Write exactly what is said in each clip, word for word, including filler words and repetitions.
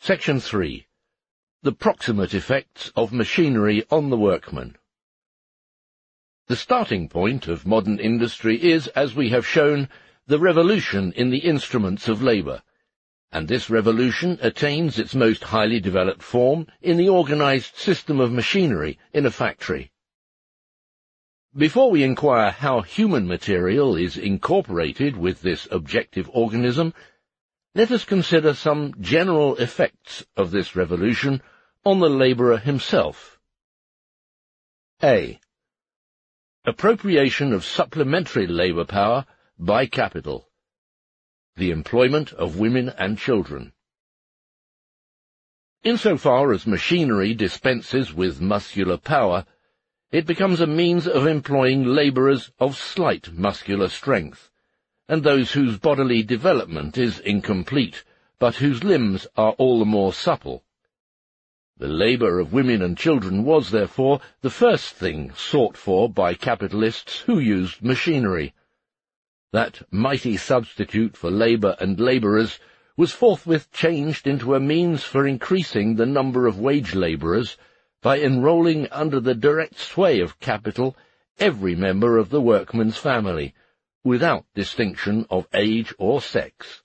Section three. The proximate effects of machinery on the workman. The starting point of modern industry is, as we have shown, the revolution in the instruments of labour, and this revolution attains its most highly developed form in the organised system of machinery in a factory. Before we inquire how human material is incorporated with this objective organism, let us consider some general effects of this revolution on the labourer himself. A. Appropriation of supplementary labour power by capital. The employment of women and children. Insofar as machinery dispenses with muscular power, it becomes a means of employing labourers of slight muscular strength, and those whose bodily development is incomplete, but whose limbs are all the more supple. The labour of women and children was, therefore, the first thing sought for by capitalists who used machinery. That mighty substitute for labour and labourers was forthwith changed into a means for increasing the number of wage labourers by enrolling under the direct sway of capital every member of the workman's family, without distinction of age or sex.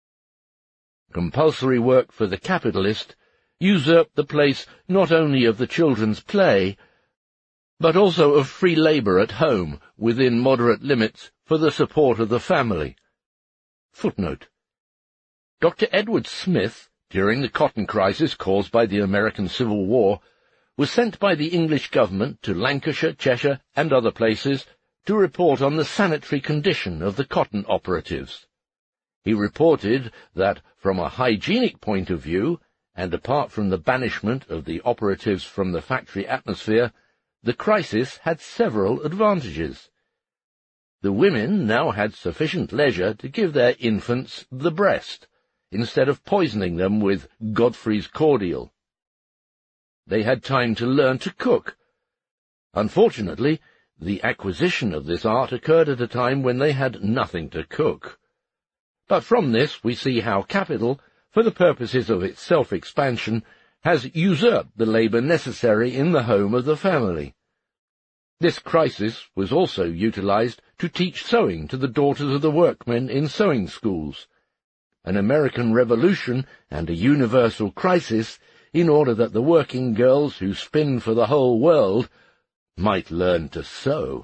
Compulsory work for the capitalist usurped the place not only of the children's play, but also of free labour at home within moderate limits for the support of the family. Footnote. Doctor Edward Smith, during the cotton crisis caused by the American Civil War, was sent by the English government to Lancashire, Cheshire, and other places to report on the sanitary condition of the cotton operatives. He reported that, from a hygienic point of view, and apart from the banishment of the operatives from the factory atmosphere, the crisis had several advantages. The women now had sufficient leisure to give their infants the breast, instead of poisoning them with Godfrey's cordial. They had time to learn to cook. Unfortunately, the acquisition of this art occurred at a time when they had nothing to cook. But from this we see how capital, for the purposes of its self-expansion, has usurped the labour necessary in the home of the family. This crisis was also utilized to teach sewing to the daughters of the workmen in sewing schools, an American revolution and a universal crisis, in order that the working girls who spin for the whole world might learn to sew.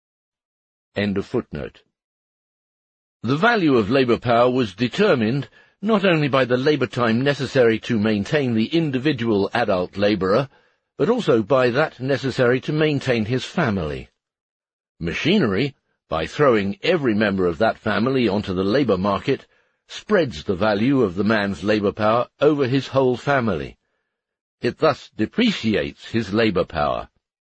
End of footnote. The value of labour power was determined not only by the labour time necessary to maintain the individual adult labourer, but also by that necessary to maintain his family. Machinery, by throwing every member of that family onto the labour market, spreads the value of the man's labour power over his whole family. It thus depreciates his labour power.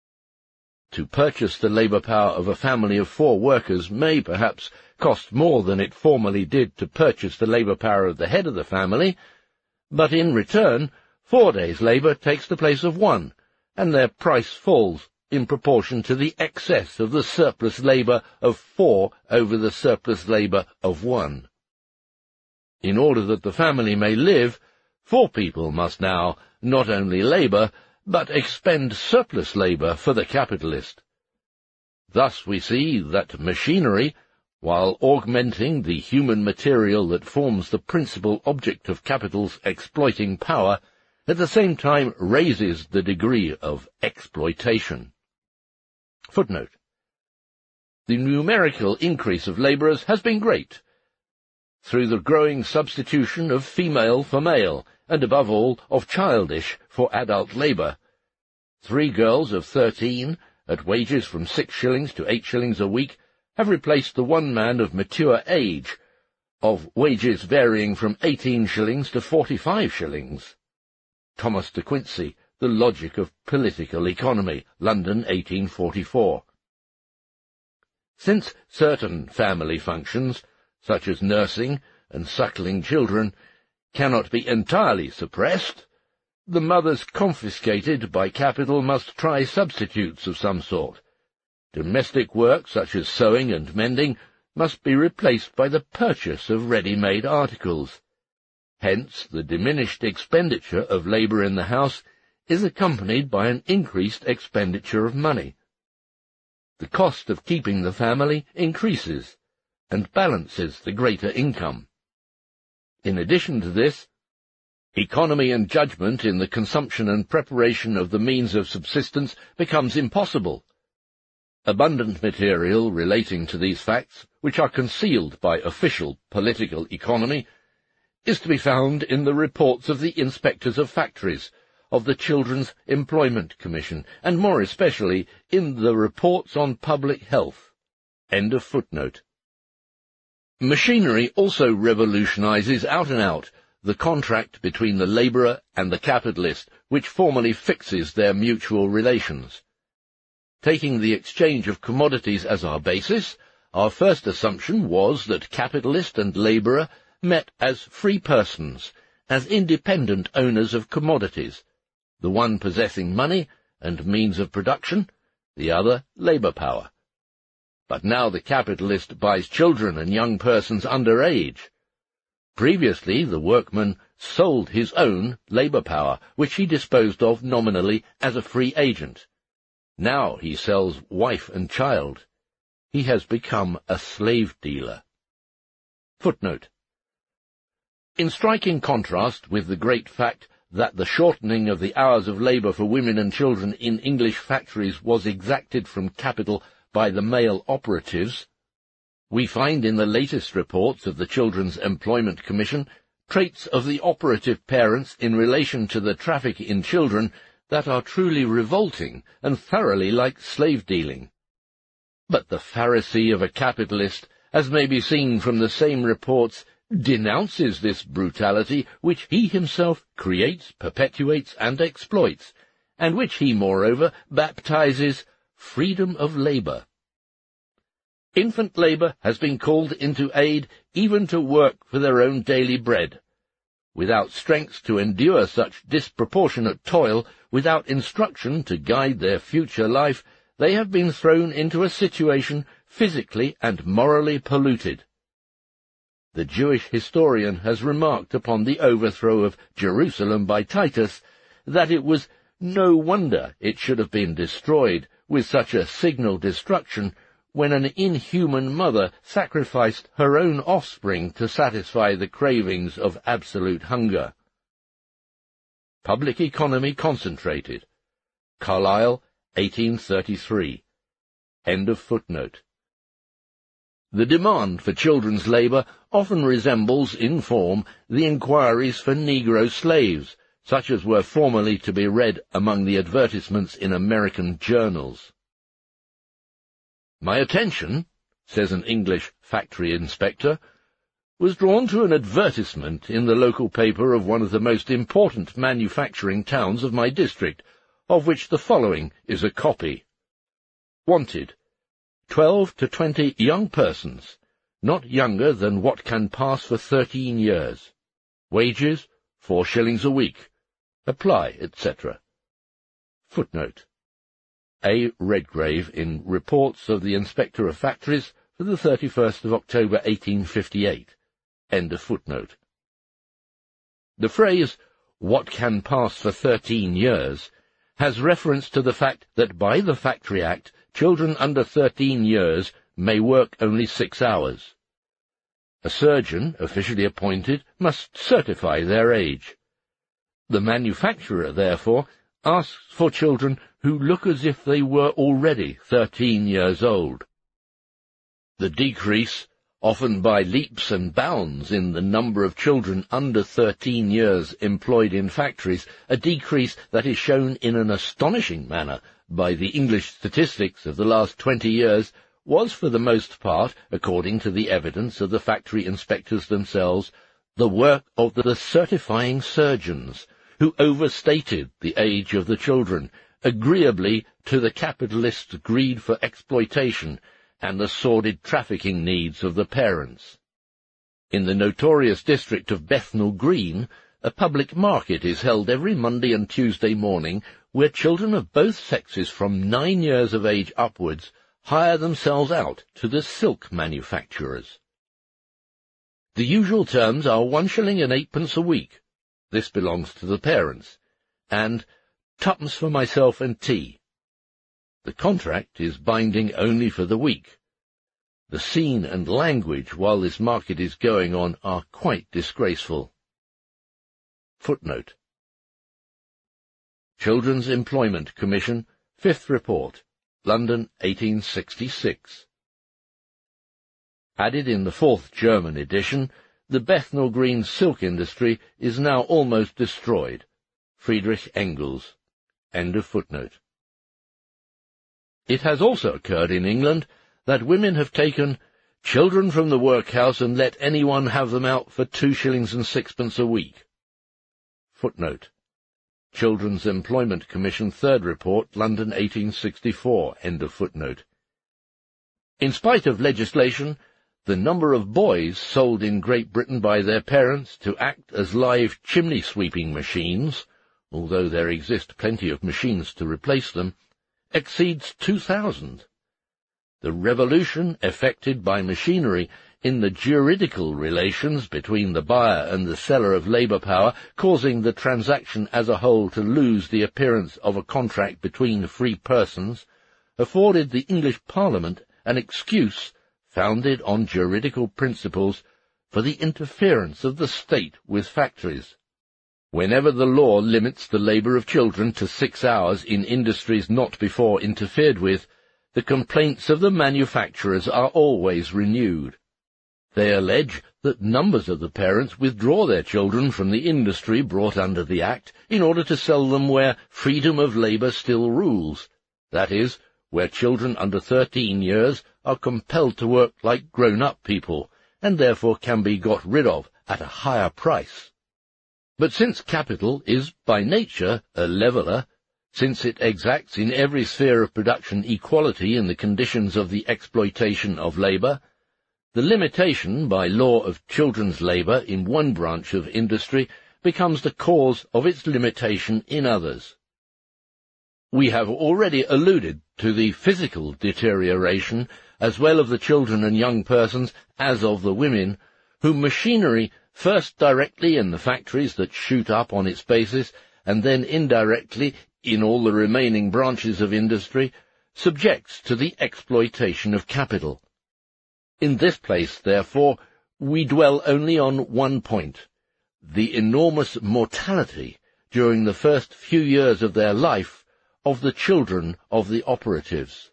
To purchase the labour power of a family of four workers may perhaps cost more than it formerly did to purchase the labour power of the head of the family, but in return four days' labour takes the place of one, and their price falls in proportion to the excess of the surplus labour of four over the surplus labour of one. In order that the family may live, four people must now not only labour, but expend surplus labour for the capitalist. Thus we see that machinery, while augmenting the human material that forms the principal object of capital's exploiting power, at the same time raises the degree of exploitation. Footnote. The numerical increase of labourers has been great, through the growing substitution of female for male, and above all of childish for adult labour. Three girls of thirteen, at wages from six shillings to eight shillings a week, have replaced the one man of mature age, of wages varying from eighteen shillings to forty-five shillings. Thomas de Quincey, The Logic of Political Economy, London, eighteen forty-four. Since certain family functions, such as nursing and suckling children, cannot be entirely suppressed, the mothers confiscated by capital must try substitutes of some sort. Domestic work, such as sewing and mending, must be replaced by the purchase of ready-made articles. Hence, the diminished expenditure of labour in the house is accompanied by an increased expenditure of money. The cost of keeping the family increases and balances the greater income. In addition to this, economy and judgment in the consumption and preparation of the means of subsistence becomes impossible. Abundant material relating to these facts, which are concealed by official political economy, is to be found in the reports of the inspectors of factories, of the Children's Employment Commission, and more especially in the reports on public health. End of footnote. Machinery also revolutionizes out and out the contract between the labourer and the capitalist, which formally fixes their mutual relations. Taking the exchange of commodities as our basis, our first assumption was that capitalist and labourer met as free persons, as independent owners of commodities, the one possessing money and means of production, the other labour power. But now the capitalist buys children and young persons under age. Previously the workman sold his own labour power, which he disposed of nominally as a free agent. Now he sells wife and child. He has become a slave dealer. Footnote. In striking contrast with the great fact that the shortening of the hours of labour for women and children in English factories was exacted from capital by the male operatives, we find in the latest reports of the Children's Employment Commission traits of the operative parents in relation to the traffic in children that are truly revolting and thoroughly like slave-dealing. But the Pharisee of a capitalist, as may be seen from the same reports, denounces this brutality which he himself creates, perpetuates, and exploits, and which he, moreover, baptizes freedom of labour. Infant labour has been called into aid even to work for their own daily bread. Without strength to endure such disproportionate toil, without instruction to guide their future life, they have been thrown into a situation physically and morally polluted. The Jewish historian has remarked upon the overthrow of Jerusalem by Titus that it was no wonder it should have been destroyed with such a signal destruction when an inhuman mother sacrificed her own offspring to satisfy the cravings of absolute hunger. Public Economy Concentrated. Carlyle, eighteen thirty-three. End of footnote. The demand for children's labour often resembles in form the inquiries for Negro slaves, such as were formerly to be read among the advertisements in American journals. My attention, says an English factory inspector, was drawn to an advertisement in the local paper of one of the most important manufacturing towns of my district, of which the following is a copy. Wanted, twelve to twenty young persons, not younger than what can pass for thirteen years. Wages, four shillings a week. Apply, et cetera. Footnote. A. Redgrave in Reports of the Inspector of Factories for the thirty-first of October eighteen fifty-eight. End of footnote. The phrase, what can pass for thirteen years, has reference to the fact that by the Factory Act, children under thirteen years may work only six hours. A surgeon, officially appointed, must certify their age. The manufacturer, therefore, asks for children who look as if they were already thirteen years old. The decrease, often by leaps and bounds, in the number of children under thirteen years employed in factories, a decrease that is shown in an astonishing manner by the English statistics of the last twenty years, was for the most part, according to the evidence of the factory inspectors themselves, the work of the certifying surgeons, who overstated the age of the children, agreeably to the capitalist's greed for exploitation and the sordid trafficking needs of the parents. In the notorious district of Bethnal Green, a public market is held every Monday and Tuesday morning, where children of both sexes from nine years of age upwards hire themselves out to the silk manufacturers. The usual terms are one shilling and eightpence a week. This belongs to the parents, and twopence for myself and tea. The contract is binding only for the week. The scene and language while this market is going on are quite disgraceful. Footnote. Children's Employment Commission, Fifth Report, London, eighteen sixty-six. Added in the fourth German edition, the Bethnal Green silk industry is now almost destroyed. Friedrich Engels. End of footnote. It has also occurred in England that women have taken children from the workhouse and let anyone have them out for two shillings and sixpence a week. Footnote. Children's Employment Commission, Third Report, London, eighteen sixty-four. End of footnote. In spite of legislation, the number of boys sold in Great Britain by their parents to act as live chimney-sweeping machines, although there exist plenty of machines to replace them, exceeds two thousand. The revolution effected by machinery in the juridical relations between the buyer and the seller of labour power, causing the transaction as a whole to lose the appearance of a contract between free persons, afforded the English Parliament an excuse founded on juridical principles for the interference of the state with factories. Whenever the law limits the labour of children to six hours in industries not before interfered with, the complaints of the manufacturers are always renewed. They allege that numbers of the parents withdraw their children from the industry brought under the Act in order to sell them where freedom of labour still rules, that is, where children under thirteen years are compelled to work like grown-up people, and therefore can be got rid of at a higher price. But since capital is by nature a leveller, since it exacts in every sphere of production equality in the conditions of the exploitation of labour, the limitation by law of children's labour in one branch of industry becomes the cause of its limitation in others. We have already alluded to the physical deterioration as well of the children and young persons as of the women, whom machinery, first directly in the factories that shoot up on its basis, and then indirectly in all the remaining branches of industry, subjects to the exploitation of capital. In this place, therefore, we dwell only on one point, the enormous mortality during the first few years of their life of the children of the operatives.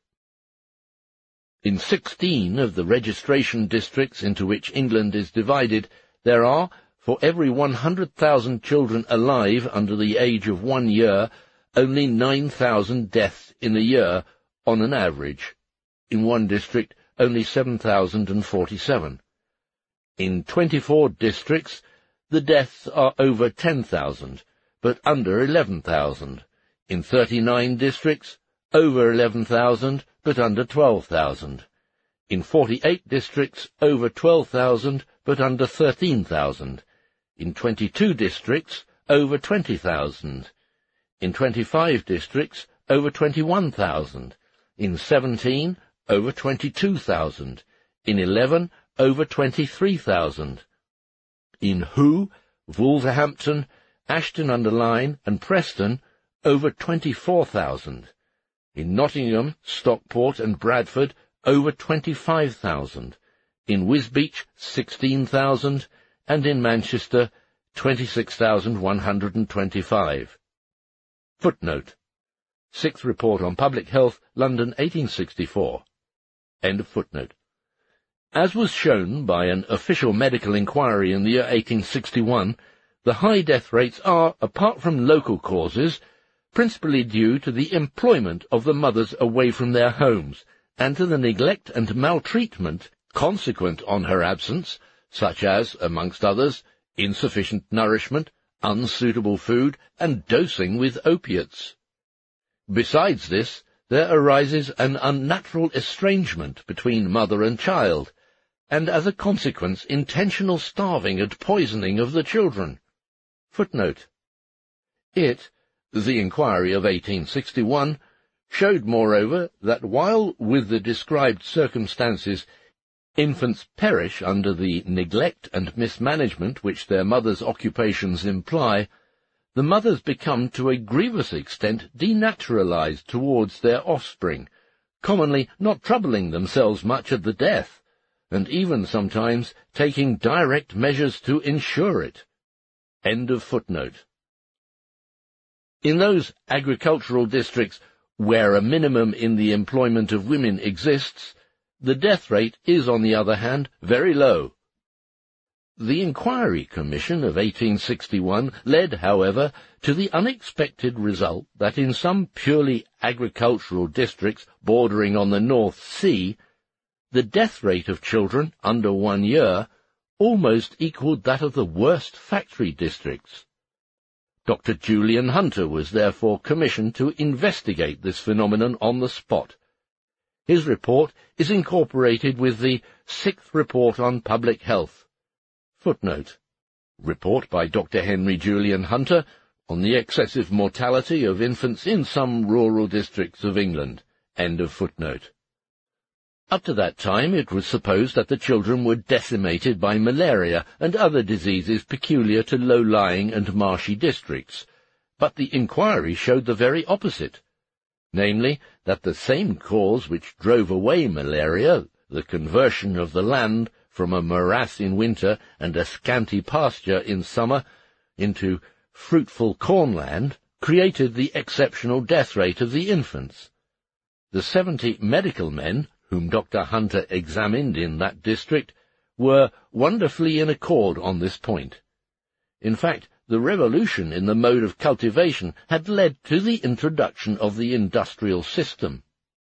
In sixteen of the registration districts into which England is divided, there are, for every one hundred thousand children alive under the age of one year, only nine thousand deaths in a year on an average. In one district, only seven thousand forty-seven. In twenty-four districts, the deaths are over ten thousand, but under eleven thousand. In thirty-nine districts, over eleven thousand, but under twelve thousand. In forty-eight districts, over twelve thousand, but under thirteen thousand. In twenty-two districts, over twenty thousand. In twenty-five districts, over twenty-one thousand. In seventeen, over twenty-two thousand. In eleven, over twenty-three thousand. In Hoo, Wolverhampton, Ashton-under-Lyne, and Preston, over twenty-four thousand. In Nottingham, Stockport, and Bradford, over twenty-five thousand. In Wisbech, sixteen thousand, and in Manchester, twenty-six thousand one hundred twenty-five. Footnote. Sixth Report on Public Health, London, eighteen sixty-four. End of footnote. As was shown by an official medical inquiry in the year eighteen sixty-one, the high death rates are, apart from local causes, principally due to the employment of the mothers away from their homes, and to the neglect and maltreatment consequent on her absence, such as, amongst others, insufficient nourishment, unsuitable food, and dosing with opiates. Besides this, there arises an unnatural estrangement between mother and child, and as a consequence intentional starving and poisoning of the children. Footnote. It, the inquiry of eighteen sixty-one, showed, moreover, that while, with the described circumstances, Infants perish under the neglect and mismanagement which their mothers' occupations imply. The mothers become to a grievous extent denaturalized towards their offspring, commonly not troubling themselves much at the death, and even sometimes taking direct measures to ensure it. End of footnote. In those agricultural districts where a minimum in the employment of women exists, the death rate is, on the other hand, very low. The Inquiry Commission of eighteen sixty-one led, however, to the unexpected result that in some purely agricultural districts bordering on the North Sea, the death rate of children under one year almost equalled that of the worst factory districts. Doctor Julian Hunter was therefore commissioned to investigate this phenomenon on the spot. His report is incorporated with the Sixth Report on Public Health. Footnote. Report by Doctor Henry Julian Hunter on the excessive mortality of infants in some rural districts of England. End of footnote. Up to that time it was supposed that the children were decimated by malaria and other diseases peculiar to low-lying and marshy districts, but the inquiry showed the very opposite, namely, that the same cause which drove away malaria, the conversion of the land from a morass in winter and a scanty pasture in summer into fruitful cornland, created the exceptional death rate of the infants. The seventy medical men whom Doctor Hunter examined in that district were wonderfully in accord on this point. In fact, the revolution in the mode of cultivation had led to the introduction of the industrial system.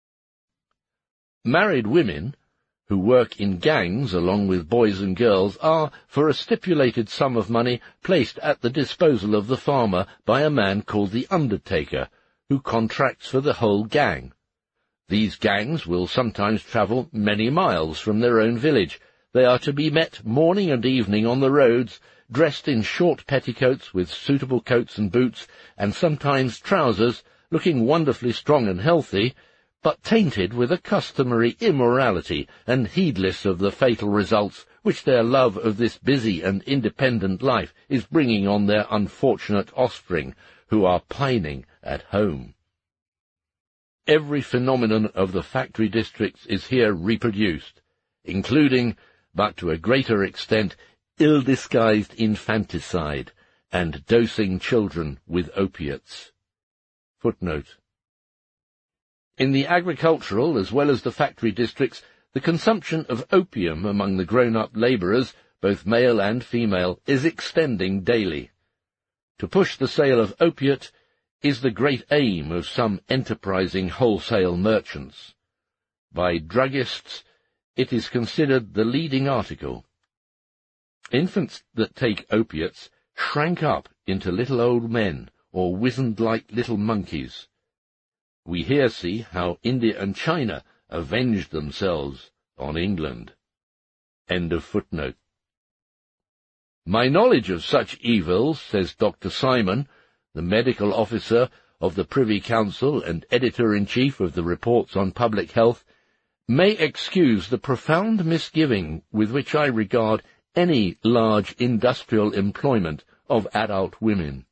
Married women, who work in gangs along with boys and girls, are, for a stipulated sum of money, placed at the disposal of the farmer by a man called the undertaker, who contracts for the whole gang. These gangs will sometimes travel many miles from their own village. They are to be met morning and evening on the roads, dressed in short petticoats with suitable coats and boots, and sometimes trousers, looking wonderfully strong and healthy, but tainted with a customary immorality and heedless of the fatal results which their love of this busy and independent life is bringing on their unfortunate offspring, who are pining at home. Every phenomenon of the factory districts is here reproduced, including, but to a greater extent, ill-disguised infanticide and dosing children with opiates. Footnote. In the agricultural as well as the factory districts, the consumption of opium among the grown-up labourers, both male and female, is extending daily. To push the sale of opiate is the great aim of some enterprising wholesale merchants. By druggists, it is considered the leading article. Infants that take opiates shrank up into little old men, or wizened like little monkeys. We here see how India and China avenged themselves on England. End of footnote. My knowledge of such evils, says Doctor Simon, the medical officer of the Privy Council and editor-in-chief of the Reports on Public Health, may excuse the profound misgiving with which I regard any large industrial employment of adult women.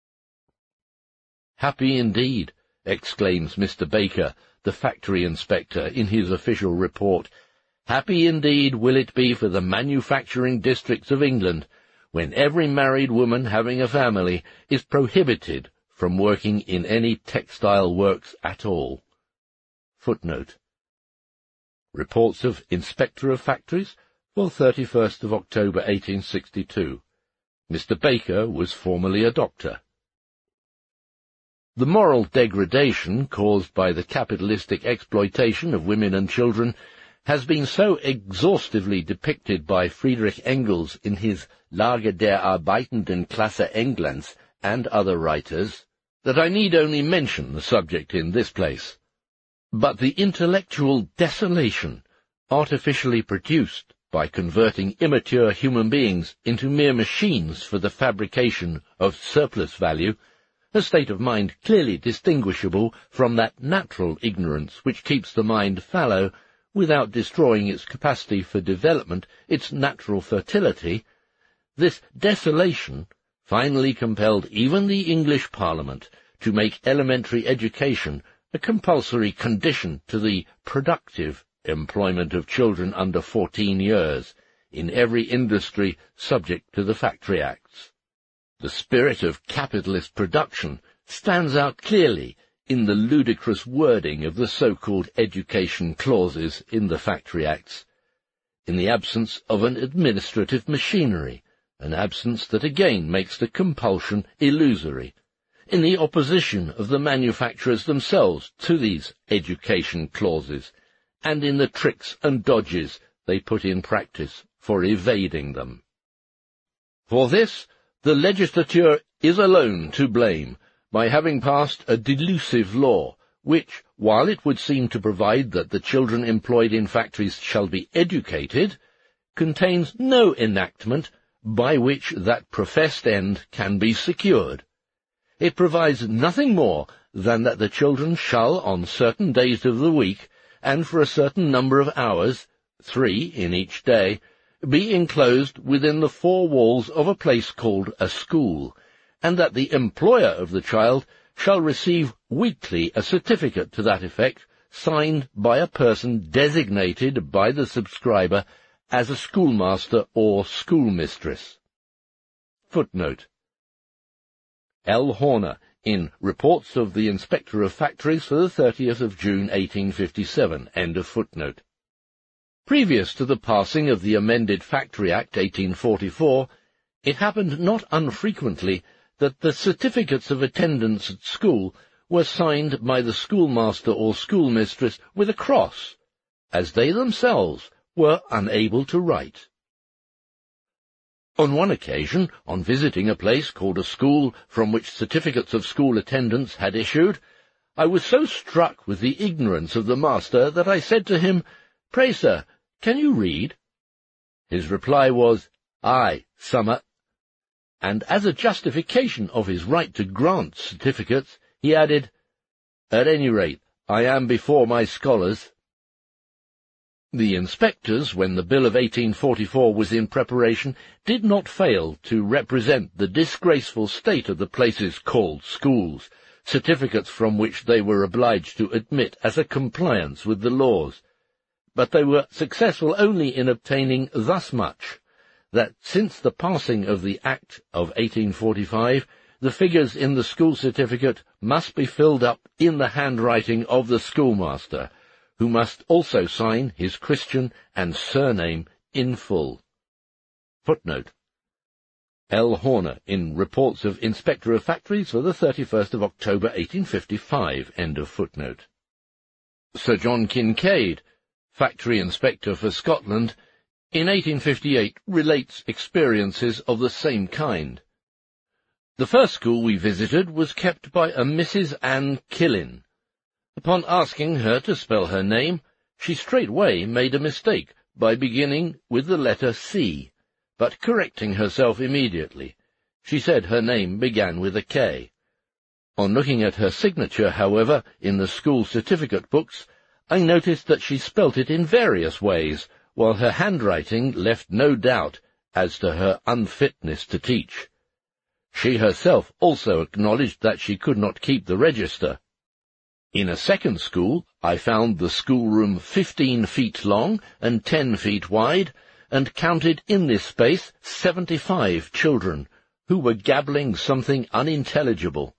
Happy indeed, exclaims Mister Baker, the factory inspector, in his official report, happy indeed will it be for the manufacturing districts of England, when every married woman having a family is prohibited from working in any textile works at all. Footnote. Reports of Inspector of Factories for thirty-first of October eighteen sixty-two. Mister Baker was formerly a doctor. The moral degradation caused by the capitalistic exploitation of women and children has been so exhaustively depicted by Friedrich Engels in his Lage der arbeitenden Klasse Englands and other writers, that I need only mention the subject in this place. But the intellectual desolation artificially produced by converting immature human beings into mere machines for the fabrication of surplus value, a state of mind clearly distinguishable from that natural ignorance which keeps the mind fallow, without destroying its capacity for development, its natural fertility, this desolation finally compelled even the English Parliament to make elementary education a compulsory condition to the productive employment of children under fourteen years in every industry subject to the Factory Acts. The spirit of capitalist production stands out clearly in the ludicrous wording of the so-called education clauses in the Factory Acts, in the absence of an administrative machinery, an absence that again makes the compulsion illusory, in the opposition of the manufacturers themselves to these education clauses, and in the tricks and dodges they put in practice for evading them. For this, the legislature is alone to blame, by having passed a delusive law, which, while it would seem to provide that the children employed in factories shall be educated, contains no enactment by which that professed end can be secured. It provides nothing more than that the children shall, on certain days of the week, and for a certain number of hours, three in each day, be enclosed within the four walls of a place called a school, and that the employer of the child shall receive weekly a certificate to that effect, signed by a person designated by the subscriber as a schoolmaster or schoolmistress. Footnote. L. Horner, in Reports of the Inspector of Factories for the thirtieth of June eighteen fifty-seven, end of footnote. Previous to the passing of the amended Factory Act eighteen forty-four, it happened not unfrequently that the certificates of attendance at school were signed by the schoolmaster or schoolmistress with a cross, as they themselves were unable to write. On one occasion, on visiting a place called a school from which certificates of school attendance had issued, I was so struck with the ignorance of the master that I said to him, "Pray, sir, can you read?" His reply was, "Aye, summat," and as a justification of his right to grant certificates, he added, "At any rate, I am before my scholars." The inspectors, when the Bill of eighteen forty-four was in preparation, did not fail to represent the disgraceful state of the places called schools, certificates from which they were obliged to admit as a compliance with the laws. But they were successful only in obtaining thus much, that since the passing of the Act of eighteen forty-five, the figures in the school certificate must be filled up in the handwriting of the schoolmaster, who must also sign his Christian and surname in full. Footnote. L. Horner, in Reports of Inspector of Factories for the thirty-first of October eighteen fifty-five, end of footnote. Sir John Kincaid, Factory Inspector for Scotland, in eighteen fifty-eight relates experiences of the same kind. The first school we visited was kept by a Missus Anne Killin. Upon asking her to spell her name, she straightway made a mistake by beginning with the letter C, but correcting herself immediately. She said her name began with a K. On looking at her signature, however, in the school certificate books, I noticed that she spelt it in various ways, while her handwriting left no doubt as to her unfitness to teach. She herself also acknowledged that she could not keep the register. In a second school, I found the schoolroom fifteen feet long and ten feet wide, and counted in this space seventy-five children, who were gabbling something unintelligible.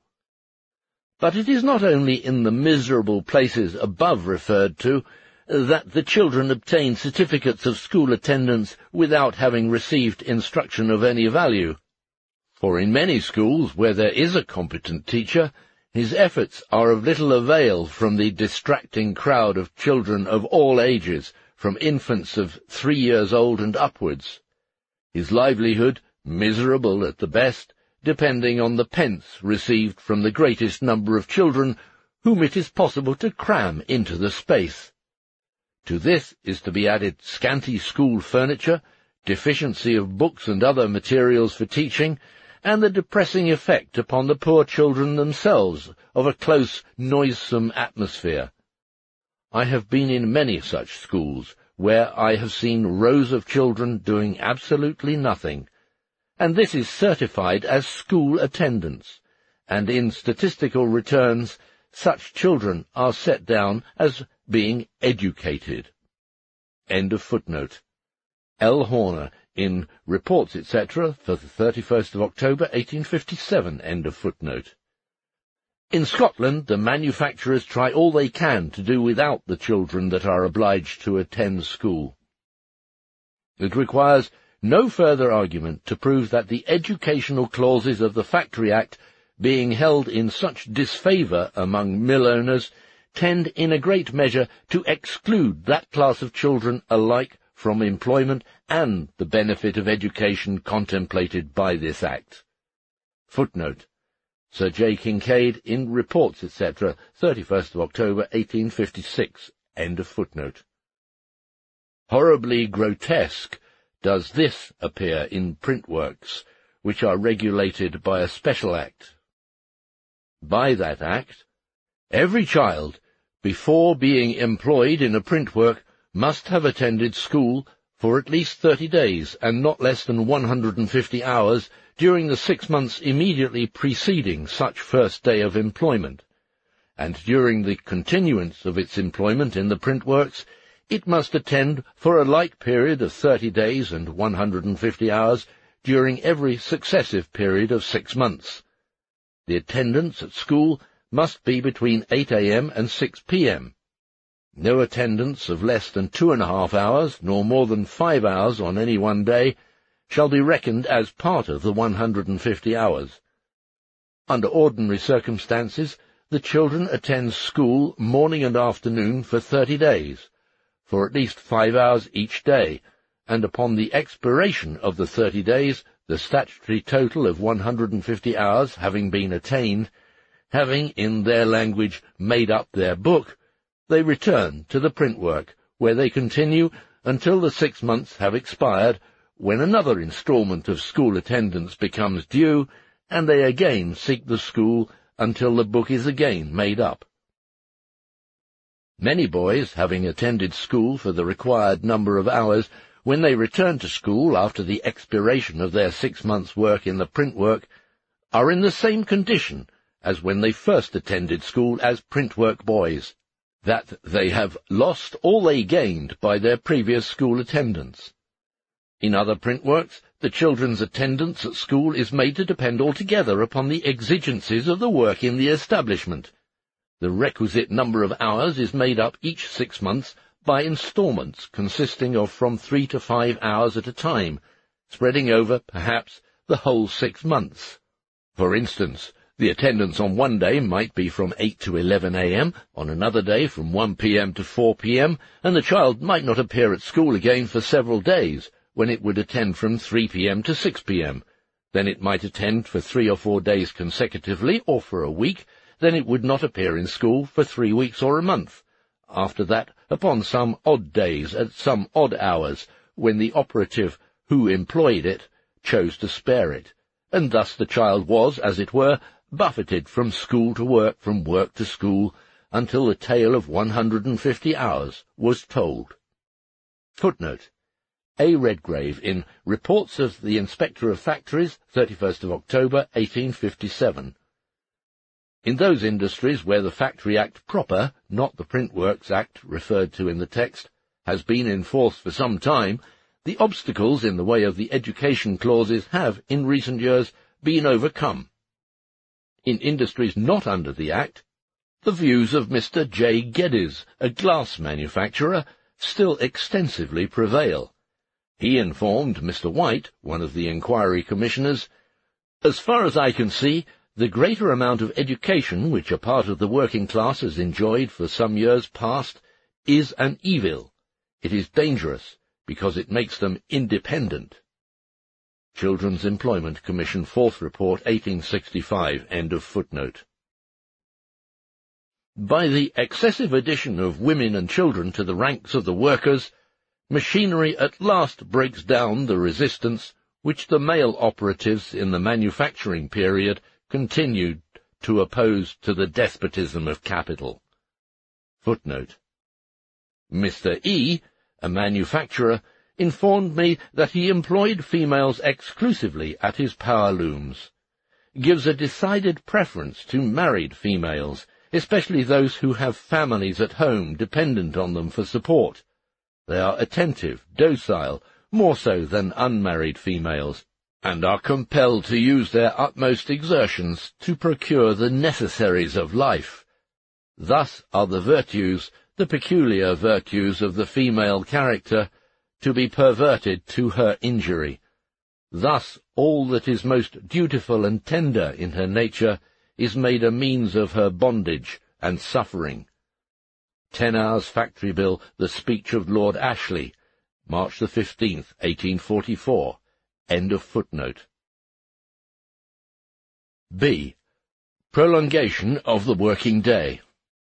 But it is not only in the miserable places above referred to that the children obtain certificates of school attendance without having received instruction of any value. For in many schools where there is a competent teacher, his efforts are of little avail from the distracting crowd of children of all ages, from infants of three years old and upwards. His livelihood, miserable at the best, depending on the pence received from the greatest number of children whom it is possible to cram into the space. To this is to be added scanty school furniture, deficiency of books and other materials for teaching, and the depressing effect upon the poor children themselves of a close, noisome atmosphere. I have been in many such schools, where I have seen rows of children doing absolutely nothing, and this is certified as school attendance, and in statistical returns such children are set down as being educated. End of footnote. L. Horner, in Reports, et cetera, for the thirty-first of October, eighteen fifty-seven, end of footnote. In Scotland, the manufacturers try all they can to do without the children that are obliged to attend school. It requires no further argument to prove that the educational clauses of the Factory Act, being held in such disfavour among mill owners, tend in a great measure to exclude that class of children alike from employment and the benefit of education contemplated by this Act. Footnote. Sir J. Kincaid, in Reports, et cetera, thirty-first of October, eighteen fifty-six, end of footnote. Horribly grotesque does this appear in print works, which are regulated by a special Act. By that Act, every child, before being employed in a print work, must have attended school for at least thirty days, and not less than one hundred and fifty hours, during the six months immediately preceding such first day of employment, and during the continuance of its employment in the print works, it must attend for a like period of thirty days and one hundred and fifty hours during every successive period of six months. The attendance at school must be between eight a m and six p m No attendance of less than two and a half hours, nor more than five hours on any one day, shall be reckoned as part of the one hundred and fifty hours. Under ordinary circumstances, the children attend school morning and afternoon for thirty days, for at least five hours each day, and upon the expiration of the thirty days, the statutory total of one hundred and fifty hours having been attained, having, in their language, made up their book, they return to the print work, where they continue until the six months have expired, when another instalment of school attendance becomes due, and they again seek the school until the book is again made up. Many boys, having attended school for the required number of hours, when they return to school after the expiration of their six months' work in the print work, are in the same condition as when they first attended school as print work boys, that they have lost all they gained by their previous school attendance. In other print works, the children's attendance at school is made to depend altogether upon the exigencies of the work in the establishment. The requisite number of hours is made up each six months by instalments consisting of from three to five hours at a time, spreading over, perhaps, the whole six months. For instance, the attendance on one day might be from eight to eleven a m, on another day from one p m to four p m, and the child might not appear at school again for several days, when it would attend from three p m to six p m Then it might attend for three or four days consecutively, or for a week. Then it would not appear in school for three weeks or a month. After that, upon some odd days, at some odd hours, when the operative who employed it chose to spare it. And thus the child was, as it were, buffeted from school to work, from work to school, until the tale of one hundred and fifty hours was told. Footnote. A. Redgrave, in Reports of the Inspector of Factories, thirty-first of October, eighteen fifty-seven. In those industries where the Factory Act proper, not the Print Works Act referred to in the text, has been in force for some time, the obstacles in the way of the education clauses have, in recent years, been overcome. In industries not under the Act, the views of Mister J. Geddes, a glass manufacturer, still extensively prevail. He informed Mister White, one of the inquiry commissioners, "As far as I can see, the greater amount of education which a part of the working class has enjoyed for some years past is an evil. It is dangerous, because it makes them independent." Children's Employment Commission, Fourth Report, eighteen sixty-five, end of footnote. By the excessive addition of women and children to the ranks of the workers, machinery at last breaks down the resistance which the male operatives in the manufacturing period continued to oppose to the despotism of capital. Footnote. Mister E, a manufacturer, informed me that he employed females exclusively at his power looms. Gives a decided preference to married females, especially those who have families at home dependent on them for support. They are attentive, docile, more so than unmarried females, and are compelled to use their utmost exertions to procure the necessaries of life. Thus are the virtues, the peculiar virtues of the female character, to be perverted to her injury. Thus all that is most dutiful and tender in her nature is made a means of her bondage and suffering. Ten Hours Factory Bill, the speech of Lord Ashley, March the fifteenth, eighteen forty-four. End of footnote. B. Prolongation of the working day.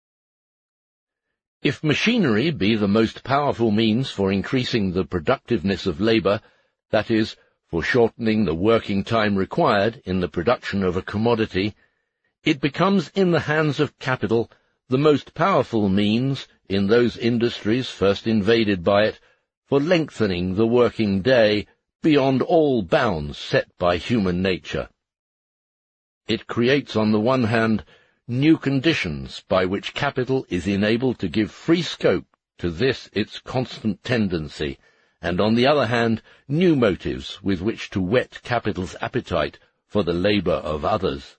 If machinery be the most powerful means for increasing the productiveness of labour, that is, for shortening the working time required in the production of a commodity, it becomes in the hands of capital the most powerful means, in those industries first invaded by it, for lengthening the working day beyond all bounds set by human nature. It creates, on the one hand, new conditions by which capital is enabled to give free scope to this its constant tendency, and on the other hand, new motives with which to whet capital's appetite for the labour of others.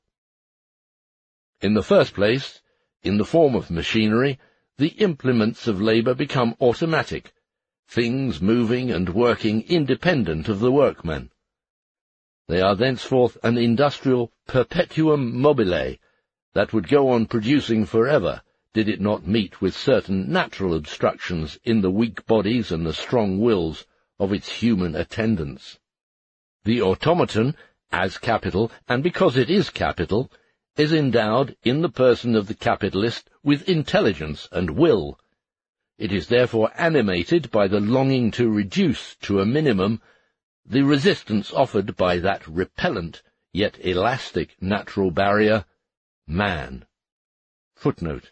In the first place, in the form of machinery, the implements of labour become automatic, things moving and working independent of the workman. They are thenceforth an industrial perpetuum mobile that would go on producing forever, did it not meet with certain natural obstructions in the weak bodies and the strong wills of its human attendants. The automaton, as capital, and because it is capital, is endowed, in the person of the capitalist, with intelligence and will. It is therefore animated by the longing to reduce to a minimum the resistance offered by that repellent, yet elastic natural barrier, man. Footnote.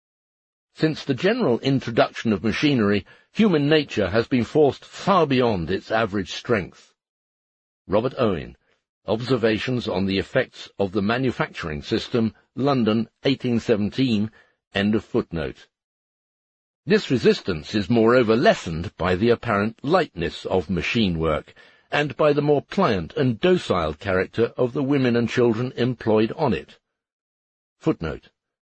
Since the general introduction of machinery, human nature has been forced far beyond its average strength. Robert Owen, Observations on the Effects of the Manufacturing System, London, eighteen seventeen, end of footnote. This resistance is moreover lessened by the apparent lightness of machine work, and by the more pliant and docile character of the women and children employed on it. Footnote.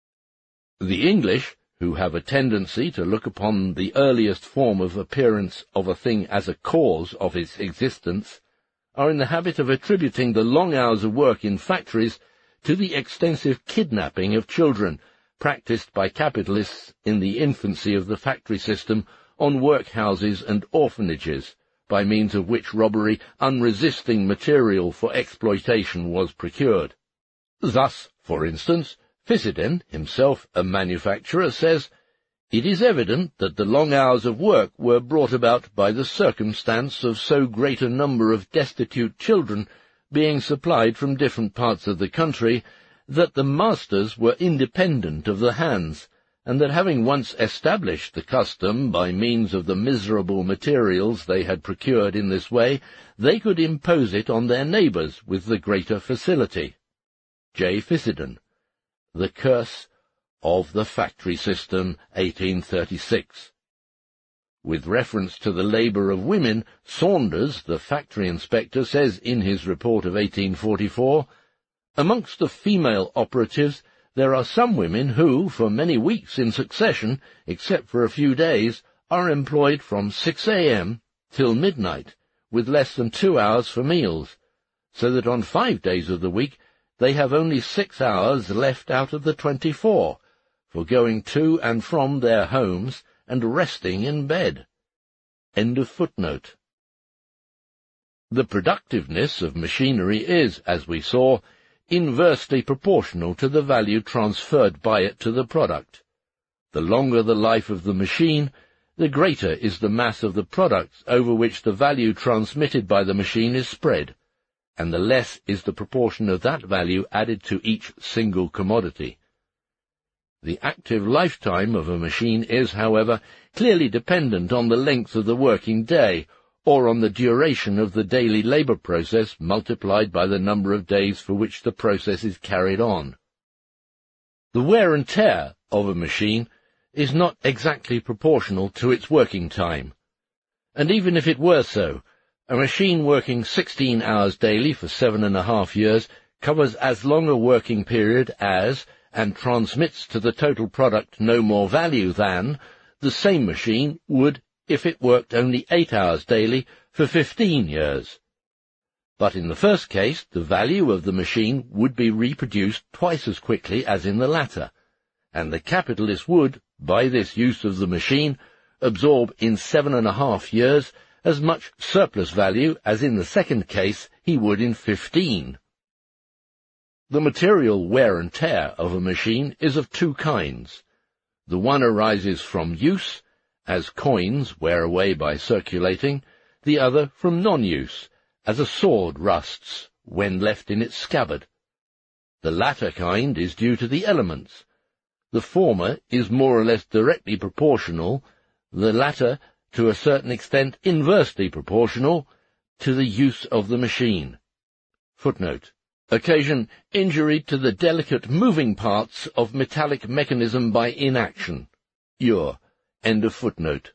The English, who have a tendency to look upon the earliest form of appearance of a thing as a cause of its existence, are in the habit of attributing the long hours of work in factories to the extensive kidnapping of children practiced by capitalists in the infancy of the factory system on workhouses and orphanages, by means of which robbery unresisting material for exploitation was procured. Thus, for instance, Fissenden, himself a manufacturer, says, "It is evident that the long hours of work were brought about by the circumstance of so great a number of destitute children being supplied from different parts of the country, that the masters were independent of the hands, and that having once established the custom by means of the miserable materials they had procured in this way, they could impose it on their neighbours with the greater facility." J. Fissenden, The Curse of the Factory System, eighteen thirty-six. With reference to the labour of women, Saunders, the factory inspector, says in his report of eighteen forty-four, "Amongst the female operatives there are some women who, for many weeks in succession, except for a few days, are employed from six a m till midnight, with less than two hours for meals, so that on five days of the week they have only six hours left out of the twenty-four, for going to and from their homes and resting in bed." End of footnote. The productiveness of machinery is, as we saw, inversely proportional to the value transferred by it to the product. The longer the life of the machine, the greater is the mass of the products over which the value transmitted by the machine is spread, and the less is the proportion of that value added to each single commodity. The active lifetime of a machine is, however, clearly dependent on the length of the working day, or on the duration of the daily labour process multiplied by the number of days for which the process is carried on. The wear and tear of a machine is not exactly proportional to its working time, and even if it were so, a machine working sixteen hours daily for seven and a half years covers as long a working period as, and transmits to the total product no more value than, the same machine would if it worked only eight hours daily for fifteen years. But in the first case, the value of the machine would be reproduced twice as quickly as in the latter, and the capitalist would, by this use of the machine, absorb in seven and a half years as much surplus value as in the second case he would in fifteen. The material wear and tear of a machine is of two kinds. The one arises from use, as coins wear away by circulating, the other from non-use, as a sword rusts when left in its scabbard. The latter kind is due to the elements. The former is more or less directly proportional, the latter, to a certain extent, inversely proportional to the use of the machine. Footnote. Occasion injury to the delicate moving parts of metallic mechanism by inaction. Ure. End of footnote.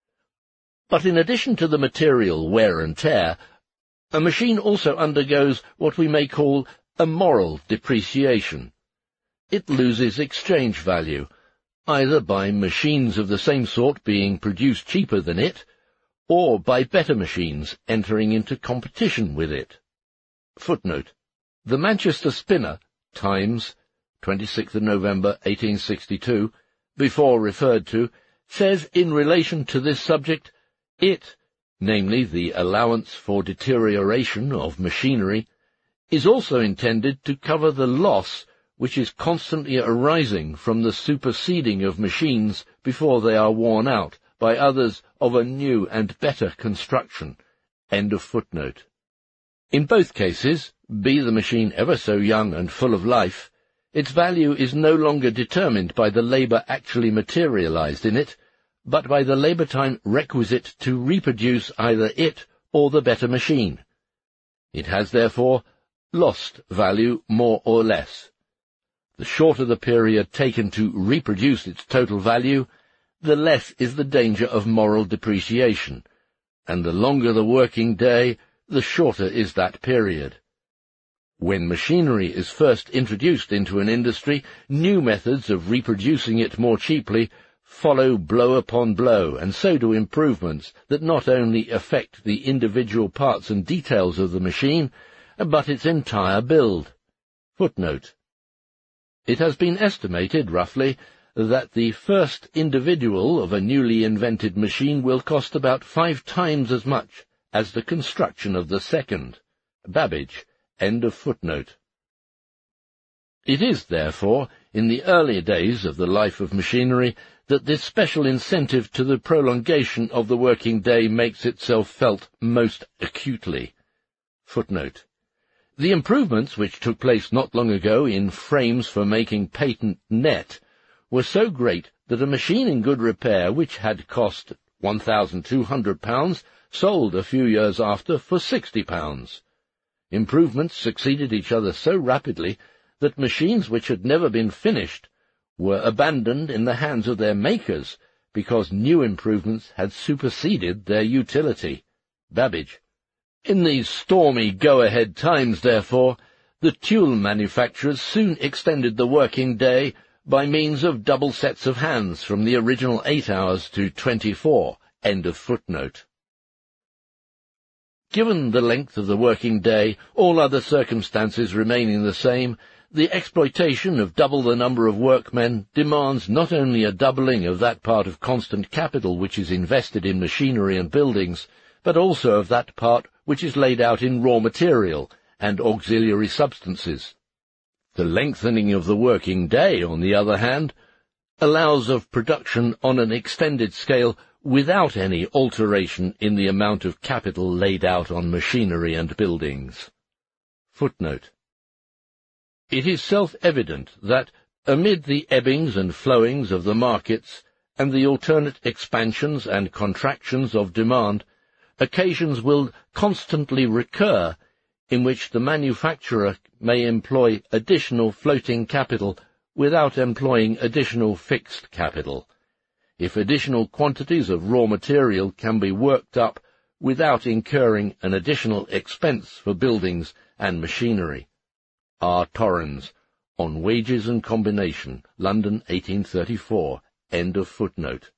But in addition to the material wear and tear, a machine also undergoes what we may call a moral depreciation. It loses exchange value, either by machines of the same sort being produced cheaper than it, or by better machines entering into competition with it. Footnote. The Manchester Spinner, Times, twenty-sixth of November, eighteen sixty-two, before referred to, says in relation to this subject, it, namely the allowance for deterioration of machinery, is also intended to cover the loss which is constantly arising from the superseding of machines before they are worn out by others of a new and better construction. End of footnote. In both cases, be the machine ever so young and full of life, its value is no longer determined by the labour actually materialized in it, but by the labour time requisite to reproduce either it or the better machine. It has, therefore, lost value more or less. The shorter the period taken to reproduce its total value, the less is the danger of moral depreciation, and the longer the working day, the shorter is that period. When machinery is first introduced into an industry, new methods of reproducing it more cheaply follow blow upon blow, and so do improvements that not only affect the individual parts and details of the machine, but its entire build. Footnote. It has been estimated, roughly, that the first individual of a newly invented machine will cost about five times as much as the construction of the second. Babbage. End of footnote. It is, therefore, in the earlier days of the life of machinery that this special incentive to the prolongation of the working day makes itself felt most acutely. Footnote. The improvements which took place not long ago in frames for making patent net were so great that a machine in good repair which had cost one thousand two hundred pounds sold a few years after for sixty pounds. Improvements succeeded each other so rapidly that machines which had never been finished were abandoned in the hands of their makers because new improvements had superseded their utility. Babbage. In these stormy go-ahead times, therefore, the tool manufacturers soon extended the working day by means of double sets of hands from the original eight hours to twenty-four. End of footnote. Given the length of the working day, all other circumstances remaining the same, the exploitation of double the number of workmen demands not only a doubling of that part of constant capital which is invested in machinery and buildings, but also of that part which is laid out in raw material and auxiliary substances. The lengthening of the working day, on the other hand, allows of production on an extended scale without any alteration in the amount of capital laid out on machinery and buildings. Footnote. It is self-evident that, Amid the ebbings and flowings of the markets, and the alternate expansions and contractions of demand, occasions will constantly recur in which the manufacturer may employ additional floating capital without employing additional fixed capital, if additional quantities of raw material can be worked up without incurring an additional expense for buildings and machinery. R. Torrens, On Wages and Combination, London, eighteen thirty-four, end of footnote.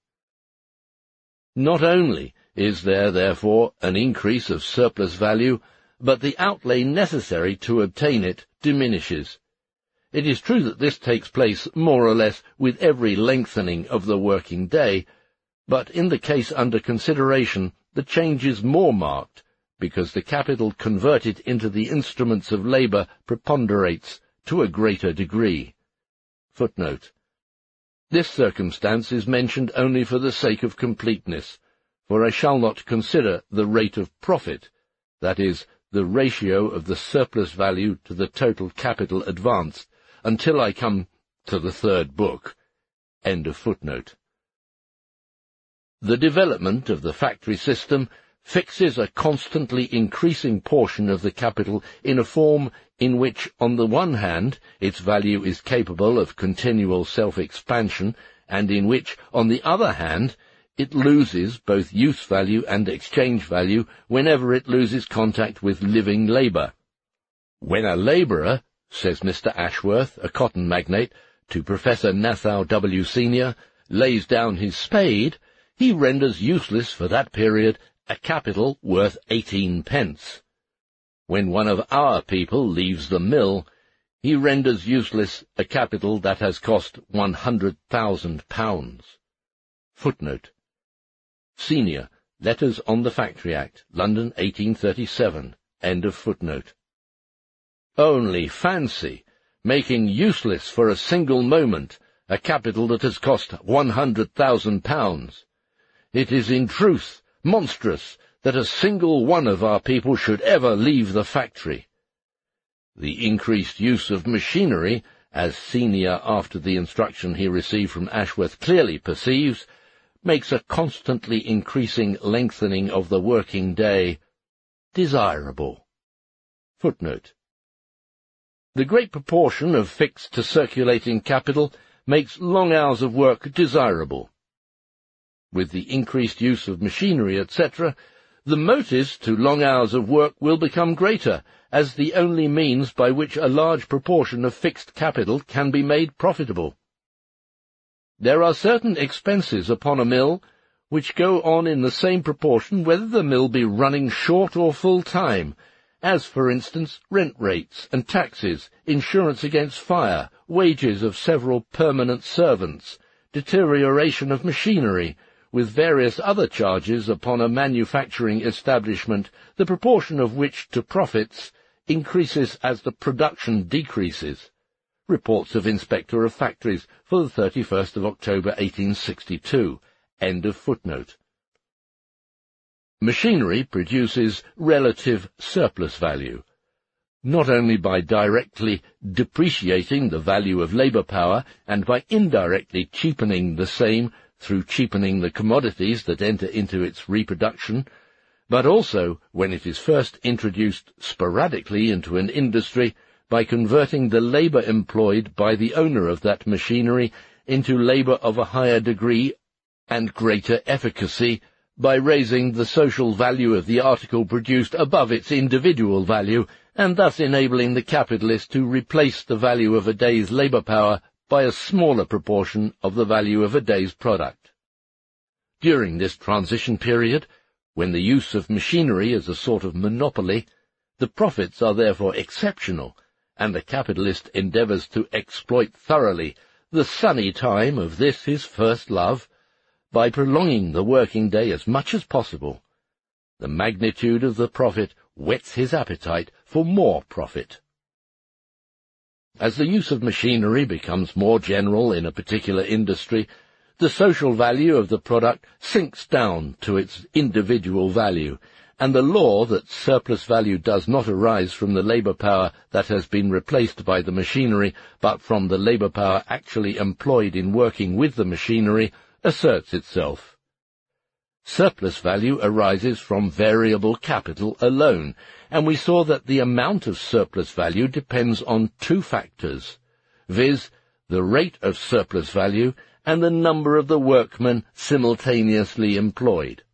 Not only is there, therefore, an increase of surplus value, but the outlay necessary to obtain it diminishes. It is true that this takes place more or less with every lengthening of the working day, but in the case under consideration the change is more marked, because the capital converted into the instruments of labour preponderates to a greater degree. Footnote. This circumstance is mentioned only for the sake of completeness, for I shall not consider the rate of profit, that is, the ratio of the surplus value to the total capital advanced, until I come to the third book. End of footnote. The development of the factory system fixes a constantly increasing portion of the capital in a form in which, on the one hand, its value is capable of continual self-expansion, and in which, on the other hand, it loses both use value and exchange value whenever it loses contact with living labour. When a labourer, says Mister Ashworth, a cotton magnate, to Professor Nathau W. Senior, lays down his spade, he renders useless for that period a capital worth eighteen pence. When one of our people leaves the mill, he renders useless a capital that has cost one hundred thousand pounds. Footnote. Senior, Letters on the Factory Act, London, eighteen thirty-seven, end of footnote. Only fancy making useless for a single moment a capital that has cost one hundred thousand pounds. It is in truth monstrous that a single one of our people should ever leave the factory. The increased use of machinery, as Senior, after the instruction he received from Ashworth, clearly perceives, makes a constantly increasing lengthening of the working day desirable. Footnote. The great proportion of fixed to circulating capital makes long hours of work desirable. With the increased use of machinery, et cetera, the motives to long hours of work will become greater, as the only means by which a large proportion of fixed capital can be made profitable. There are certain expenses upon a mill which go on in the same proportion whether the mill be running short or full time, as, for instance, rent rates and taxes, insurance against fire, wages of several permanent servants, deterioration of machinery, with various other charges upon a manufacturing establishment, the proportion of which to profits increases as the production decreases. Reports of Inspector of Factories for the thirty-first of October eighteen sixty-two. End of footnote. Machinery produces relative surplus value, not only by directly depreciating the value of labour power and by indirectly cheapening the same through cheapening the commodities that enter into its reproduction, but also, when it is first introduced sporadically into an industry, by converting the labour employed by the owner of that machinery into labour of a higher degree and greater efficacy, by raising the social value of the article produced above its individual value, and thus enabling the capitalist to replace the value of a day's labour power by a smaller proportion of the value of a day's product. During this transition period, when the use of machinery is a sort of monopoly, the profits are therefore exceptional, and the capitalist endeavours to exploit thoroughly the sunny time of this his first love, by prolonging the working day as much as possible. The magnitude of the profit whets his appetite for more profit. As the use of machinery becomes more general in a particular industry, the social value of the product sinks down to its individual value, and the law that surplus value does not arise from the labour power that has been replaced by the machinery, but from the labour power actually employed in working with the machinery, asserts itself. Surplus value arises from variable capital alone, and we saw that the amount of surplus value depends on two factors, viz., the rate of surplus value and the number of the workmen simultaneously employed.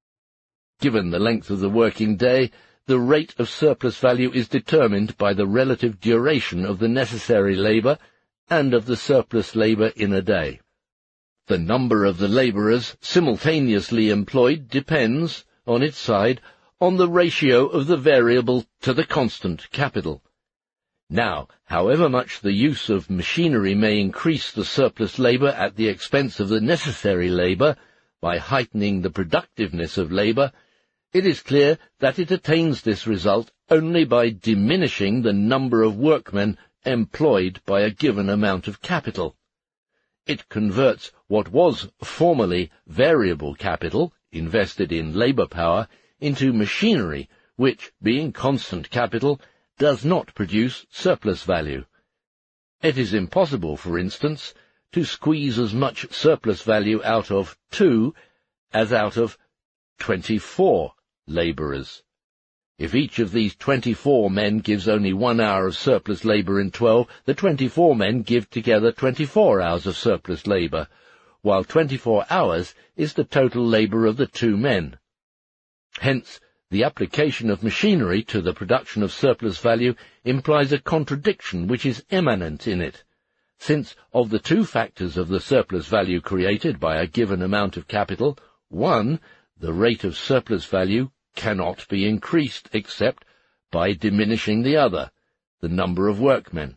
Given the length of the working day, the rate of surplus value is determined by the relative duration of the necessary labour and of the surplus labour in a day. The number of the labourers simultaneously employed depends, on its side, on the ratio of the variable to the constant capital. Now, however much the use of machinery may increase the surplus labour at the expense of the necessary labour, by heightening the productiveness of labour, it is clear that it attains this result only by diminishing the number of workmen employed by a given amount of capital. It converts what was formerly variable capital, invested in labour power, into machinery, which, being constant capital, does not produce surplus value. It is impossible, for instance, to squeeze as much surplus value out of two as out of twenty-four labourers. If each of these twenty-four men gives only one hour of surplus labour in twelve, the twenty-four men give together twenty-four hours of surplus labour, while twenty-four hours is the total labour of the two men. Hence, the application of machinery to the production of surplus value implies a contradiction which is immanent in it, since of the two factors of the surplus value created by a given amount of capital, one, the rate of surplus value, cannot be increased except by diminishing the other, the number of workmen.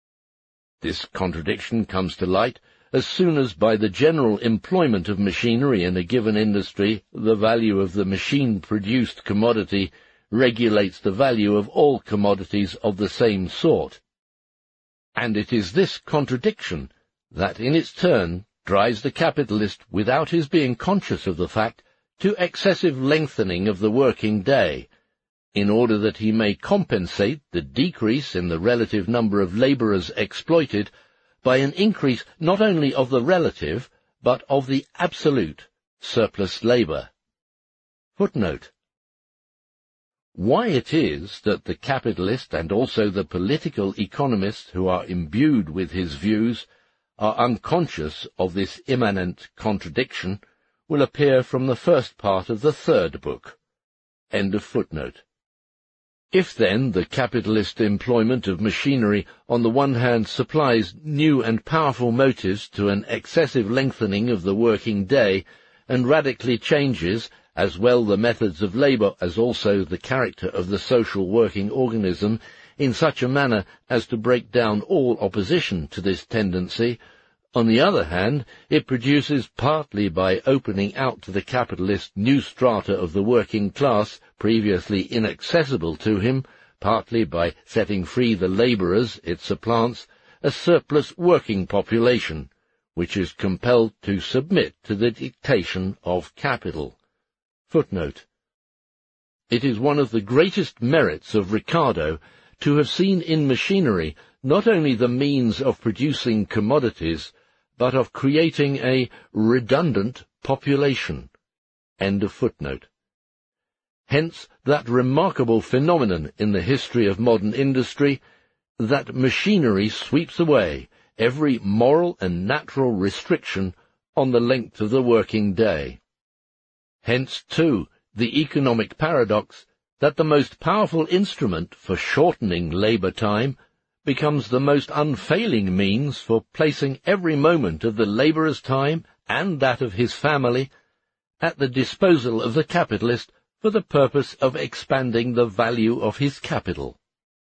This contradiction comes to light as soon as by the general employment of machinery in a given industry the value of the machine-produced commodity regulates the value of all commodities of the same sort. And it is this contradiction that in its turn drives the capitalist, without his being conscious of the fact, to excessive lengthening of the working day, in order that he may compensate the decrease in the relative number of labourers exploited by an increase not only of the relative, but of the absolute surplus labour. Footnote. Why it is that the capitalist and also the political economists who are imbued with his views are unconscious of this immanent contradiction will appear from the first part of the third book. End of footnote. If, then, the capitalist employment of machinery on the one hand supplies new and powerful motives to an excessive lengthening of the working day, and radically changes as well the methods of labour as also the character of the social working organism in such a manner as to break down all opposition to this tendency, on the other hand, it produces, partly by opening out to the capitalist new strata of the working class previously inaccessible to him, partly by setting free the labourers it supplants, a surplus working population, which is compelled to submit to the dictation of capital. Footnote. It is one of the greatest merits of Ricardo to have seen in machinery not only the means of producing commodities, but of creating a redundant population. End of footnote. Hence that remarkable phenomenon in the history of modern industry, that machinery sweeps away every moral and natural restriction on the length of the working day. Hence, too, the economic paradox that the most powerful instrument for shortening labour time becomes the most unfailing means for placing every moment of the labourer's time and that of his family at the disposal of the capitalist for the purpose of expanding the value of his capital.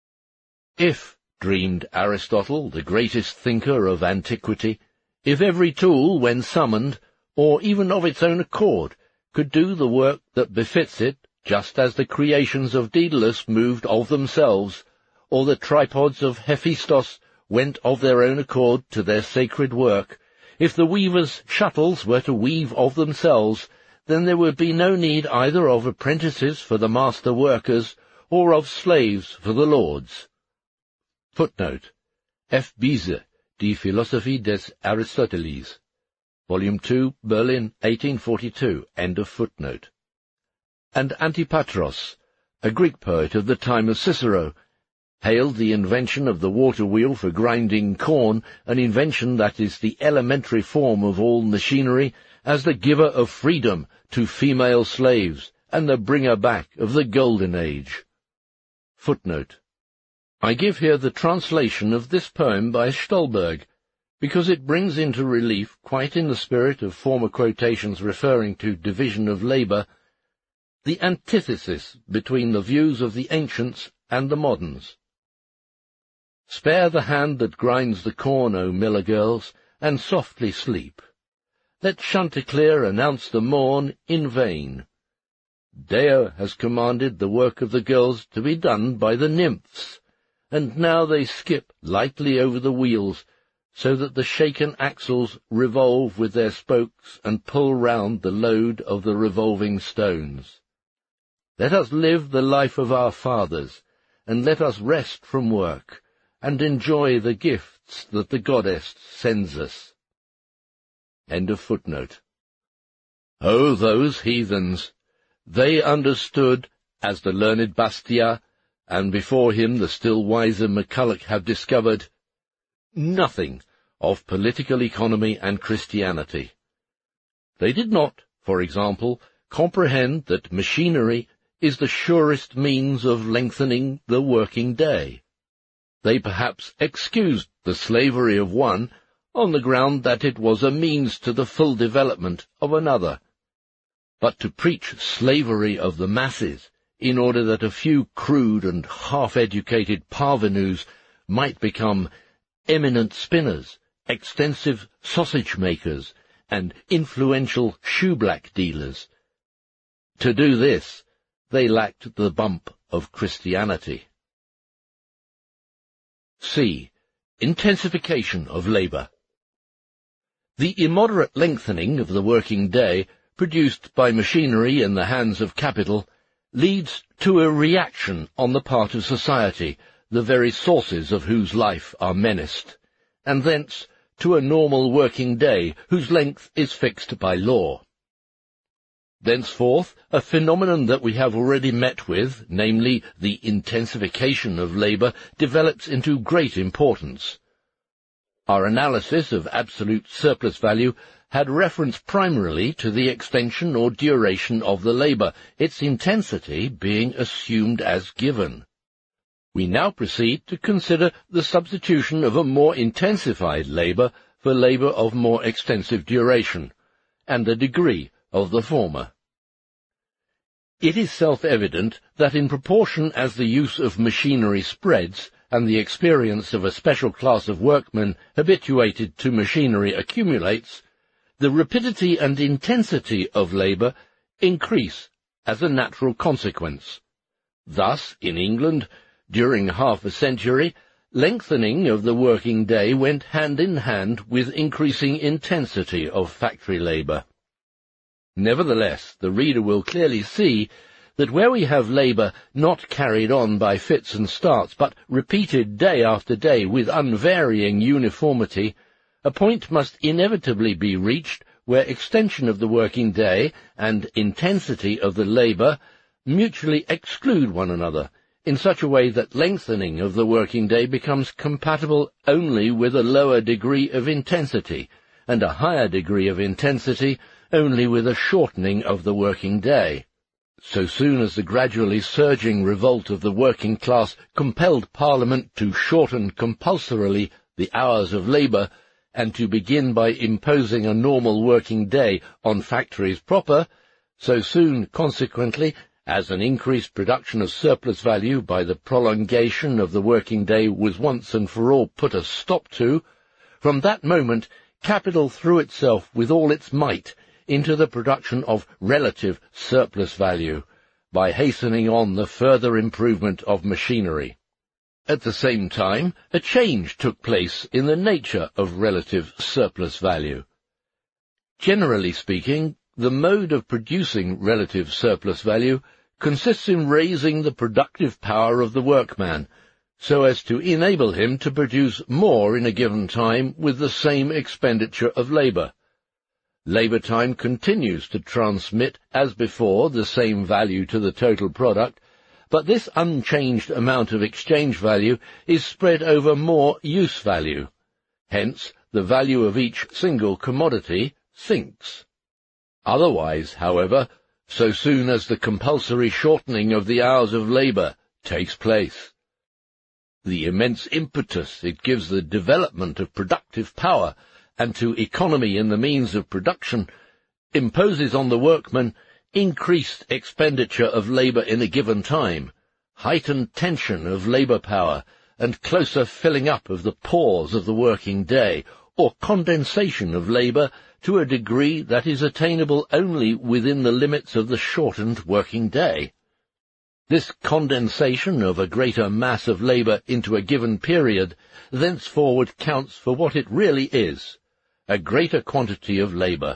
If, dreamed Aristotle, the greatest thinker of antiquity, if every tool, when summoned, or even of its own accord, could do the work that befits it, just as the creations of Daedalus moved of themselves, or the tripods of Hephaestus went of their own accord to their sacred work, if the weavers' shuttles were to weave of themselves, then there would be no need either of apprentices for the master workers or of slaves for the lords. Footnote: F. Biese, Die Philosophie des Aristoteles, Volume two, Berlin, eighteen forty-two, end of footnote. And Antipatros, a Greek poet of the time of Cicero, hailed the invention of the water wheel for grinding corn, an invention that is the elementary form of all machinery, as the giver of freedom to female slaves, and the bringer back of the Golden Age. Footnote: I give here the translation of this poem by Stolberg, because it brings into relief, quite in the spirit of former quotations referring to division of labour, the antithesis between the views of the ancients and the moderns. Spare the hand that grinds the corn, O miller girls, and softly sleep. Let Chanticleer announce the morn in vain. Deo has commanded the work of the girls to be done by the nymphs, and now they skip lightly over the wheels, so that the shaken axles revolve with their spokes and pull round the load of the revolving stones. Let us live the life of our fathers, and let us rest from work, and enjoy the gifts that the goddess sends us. End of footnote. Oh, those heathens! They understood, as the learned Bastiat, and before him the still wiser McCulloch have discovered, nothing of political economy and Christianity. They did not, for example, comprehend that machinery is the surest means of lengthening the working day. They perhaps excused the slavery of one on the ground that it was a means to the full development of another. But to preach slavery of the masses in order that a few crude and half-educated parvenus might become eminent spinners, extensive sausage-makers, and influential shoe-black dealers, to do this, they lacked the bump of Christianity. C. Intensification of labour. The immoderate lengthening of the working day, produced by machinery in the hands of capital, leads to a reaction on the part of society, the very sources of whose life are menaced, and thence to a normal working day whose length is fixed by law. Thenceforth, a phenomenon that we have already met with, namely the intensification of labour, develops into great importance. Our analysis of absolute surplus value had reference primarily to the extension or duration of the labour, its intensity being assumed as given. We now proceed to consider the substitution of a more intensified labour for labour of more extensive duration, and the degree of the former. It is self-evident that in proportion as the use of machinery spreads, and the experience of a special class of workmen habituated to machinery accumulates, the rapidity and intensity of labour increase as a natural consequence. Thus, in England, during half a century, lengthening of the working day went hand in hand with increasing intensity of factory labour. Nevertheless, the reader will clearly see that where we have labour not carried on by fits and starts, but repeated day after day with unvarying uniformity, a point must inevitably be reached where extension of the working day and intensity of the labour mutually exclude one another, in such a way that lengthening of the working day becomes compatible only with a lower degree of intensity, and a higher degree of intensity only with a shortening of the working day. So soon as the gradually surging revolt of the working class compelled Parliament to shorten compulsorily the hours of labour, and to begin by imposing a normal working day on factories proper, so soon, consequently, as an increased production of surplus value by the prolongation of the working day was once and for all put a stop to, from that moment capital threw itself with all its might into the production of relative surplus value, by hastening on the further improvement of machinery. At the same time, a change took place in the nature of relative surplus value. Generally speaking, the mode of producing relative surplus value consists in raising the productive power of the workman, so as to enable him to produce more in a given time with the same expenditure of labour. Labour time continues to transmit, as before, the same value to the total product, but this unchanged amount of exchange value is spread over more use value. Hence, the value of each single commodity sinks. Otherwise, however, so soon as the compulsory shortening of the hours of labour takes place, the immense impetus it gives the development of productive power and to economy in the means of production imposes on the workman increased expenditure of labour in a given time, heightened tension of labour power, and closer filling up of the pores of the working day, or condensation of labour to a degree that is attainable only within the limits of the shortened working day. This condensation of a greater mass of labour into a given period thenceforward counts for what it really is, a greater quantity of labour.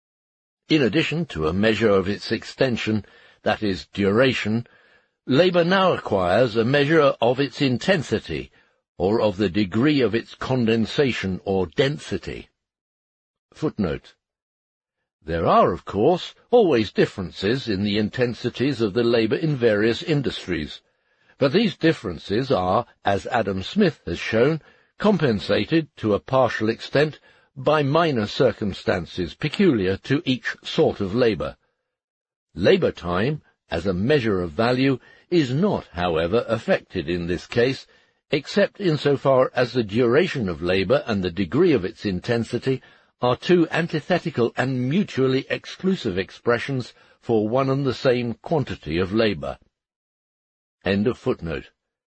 In addition to a measure of its extension, that is, duration, labour now acquires a measure of its intensity, or of the degree of its condensation or density. Footnote. There are, of course, always differences in the intensities of the labour in various industries, but these differences are, as Adam Smith has shown, compensated to a partial extent by minor circumstances peculiar to each sort of labour. Labour time, as a measure of value, is not, however, affected in this case, except insofar as the duration of labour and the degree of its intensity are two antithetical and mutually exclusive expressions for one and the same quantity of labour. End of footnote.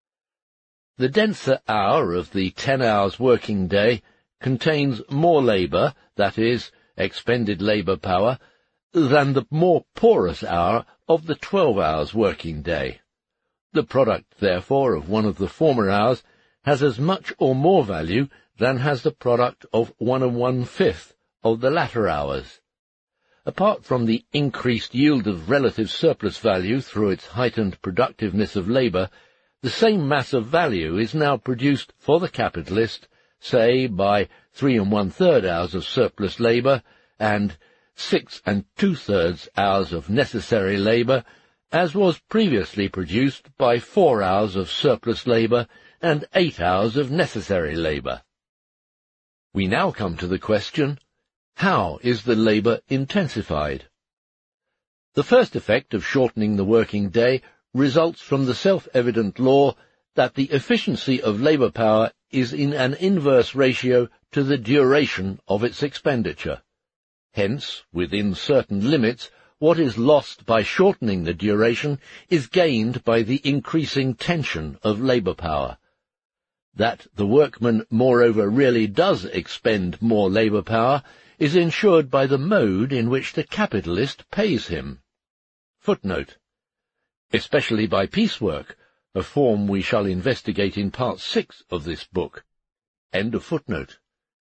The denser hour of the ten hours working day contains more labour, that is, expended labour power, than the more porous hour of the twelve hours working day. The product, therefore, of one of the former hours has as much or more value than has the product of one and one-fifth of the latter hours. Apart from the increased yield of relative surplus value through its heightened productiveness of labour, the same mass of value is now produced for the capitalist, say, by three and one-third hours of surplus labour and six and two-thirds hours of necessary labour, as was previously produced by four hours of surplus labour and eight hours of necessary labour. We now come to the question, how is the labour intensified? The first effect of shortening the working day results from the self-evident law that the efficiency of labour power is in an inverse ratio to the duration of its expenditure. Hence, within certain limits, what is lost by shortening the duration is gained by the increasing tension of labour power. That the workman, moreover, really does expend more labour power is ensured by the mode in which the capitalist pays him. Footnote. Especially by piecework, a form we shall investigate in part six of this book. End of footnote.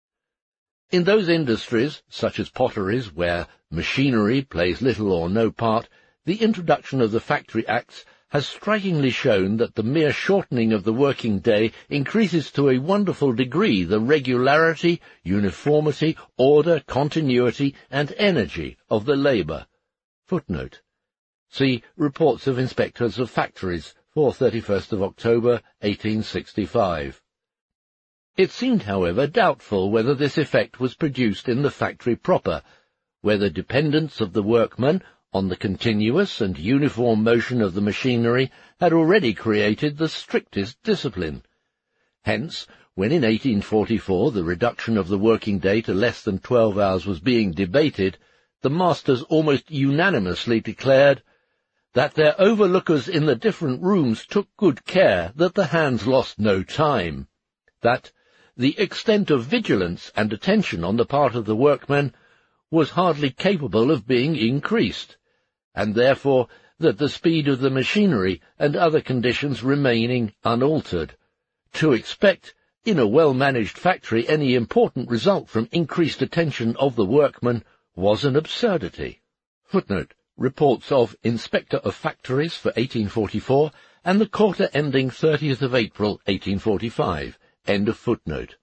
In those industries, such as potteries, where machinery plays little or no part, the introduction of the Factory Acts has strikingly shown that the mere shortening of the working day increases to a wonderful degree the regularity, uniformity, order, continuity, and energy of the labour. Footnote. See Reports of Inspectors of Factories for thirty-first of October, eighteen sixty-five. It seemed, however, doubtful whether this effect was produced in the factory proper, where the dependence of the workman on the continuous and uniform motion of the machinery had already created the strictest discipline. Hence, when in eighteen forty-four the reduction of the working day to less than twelve hours was being debated, the masters almost unanimously declared that their overlookers in the different rooms took good care that the hands lost no time, that the extent of vigilance and attention on the part of the workmen was hardly capable of being increased, and therefore that the speed of the machinery and other conditions remaining unaltered, to expect in a well-managed factory any important result from increased attention of the workmen was an absurdity. Footnote: Reports of Inspector of Factories for eighteen forty-four and the quarter ending thirtieth of April eighteen forty-five. End of footnote.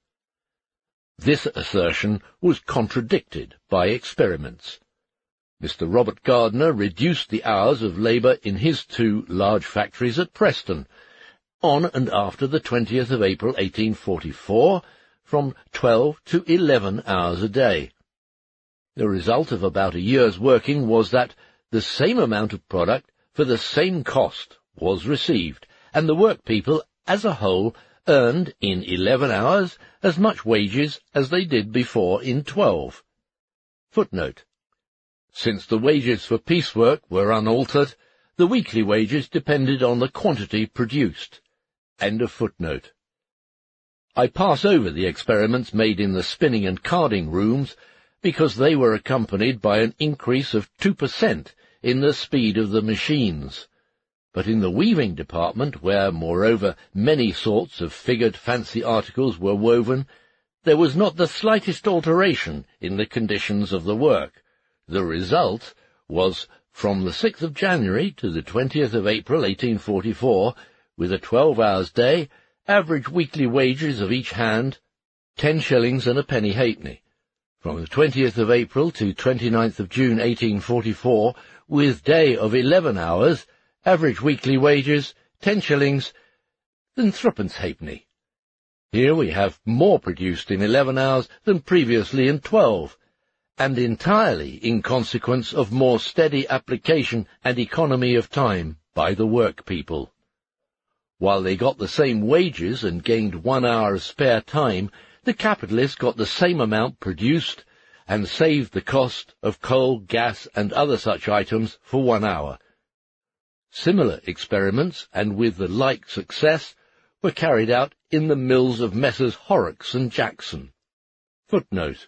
This assertion was contradicted by experiments. Mister Robert Gardner reduced the hours of labour in his two large factories at Preston, on and after the twentieth of April eighteen forty-four, from twelve to eleven hours a day. The result of about a year's working was that the same amount of product for the same cost was received, and the workpeople as a whole earned in eleven hours as much wages as they did before in twelve. Footnote: Since the wages for piecework were unaltered, the weekly wages depended on the quantity produced. End of footnote. I pass over the experiments made in the spinning and carding rooms because they were accompanied by an increase of two percent in the speed of the machines. But in the weaving department, where, moreover, many sorts of figured fancy articles were woven, there was not the slightest alteration in the conditions of the work. The result was, from the sixth of January to the twentieth of April eighteen forty-four, with a twelve hours day, average weekly wages of each hand, ten shillings and a penny halfpenny. From the twentieth of April to twenty-ninth of June eighteen forty-four, with day of eleven hours, average weekly wages, ten shillings and threepence halfpenny. Here we have more produced in eleven hours than previously in twelve, and entirely in consequence of more steady application and economy of time by the workpeople. While they got the same wages and gained one hour of spare time, the capitalists got the same amount produced and saved the cost of coal, gas, and other such items for one hour. Similar experiments, and with the like success, were carried out in the mills of Messrs. Horrocks and Jackson. Footnote: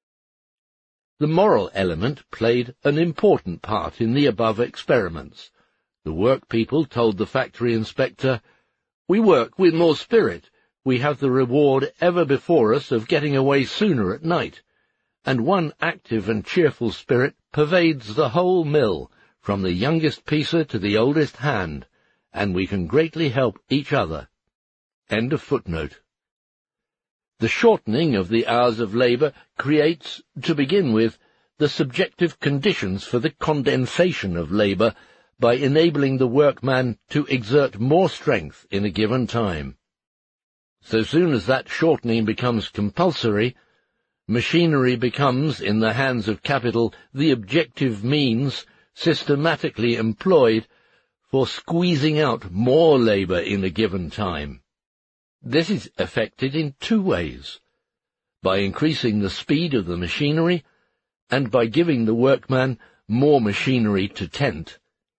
The moral element played an important part in the above experiments. The workpeople told the factory inspector, "We work with more spirit. We have the reward ever before us of getting away sooner at night, and one active and cheerful spirit pervades the whole mill, from the youngest piecer to the oldest hand, and we can greatly help each other." End of footnote. The shortening of the hours of labour creates, to begin with, the subjective conditions for the condensation of labour by enabling the workman to exert more strength in a given time. So soon as that shortening becomes compulsory, machinery becomes, in the hands of capital, the objective means systematically employed for squeezing out more labour in a given time. This is effected in two ways: by increasing the speed of the machinery, and by giving the workman more machinery to tent.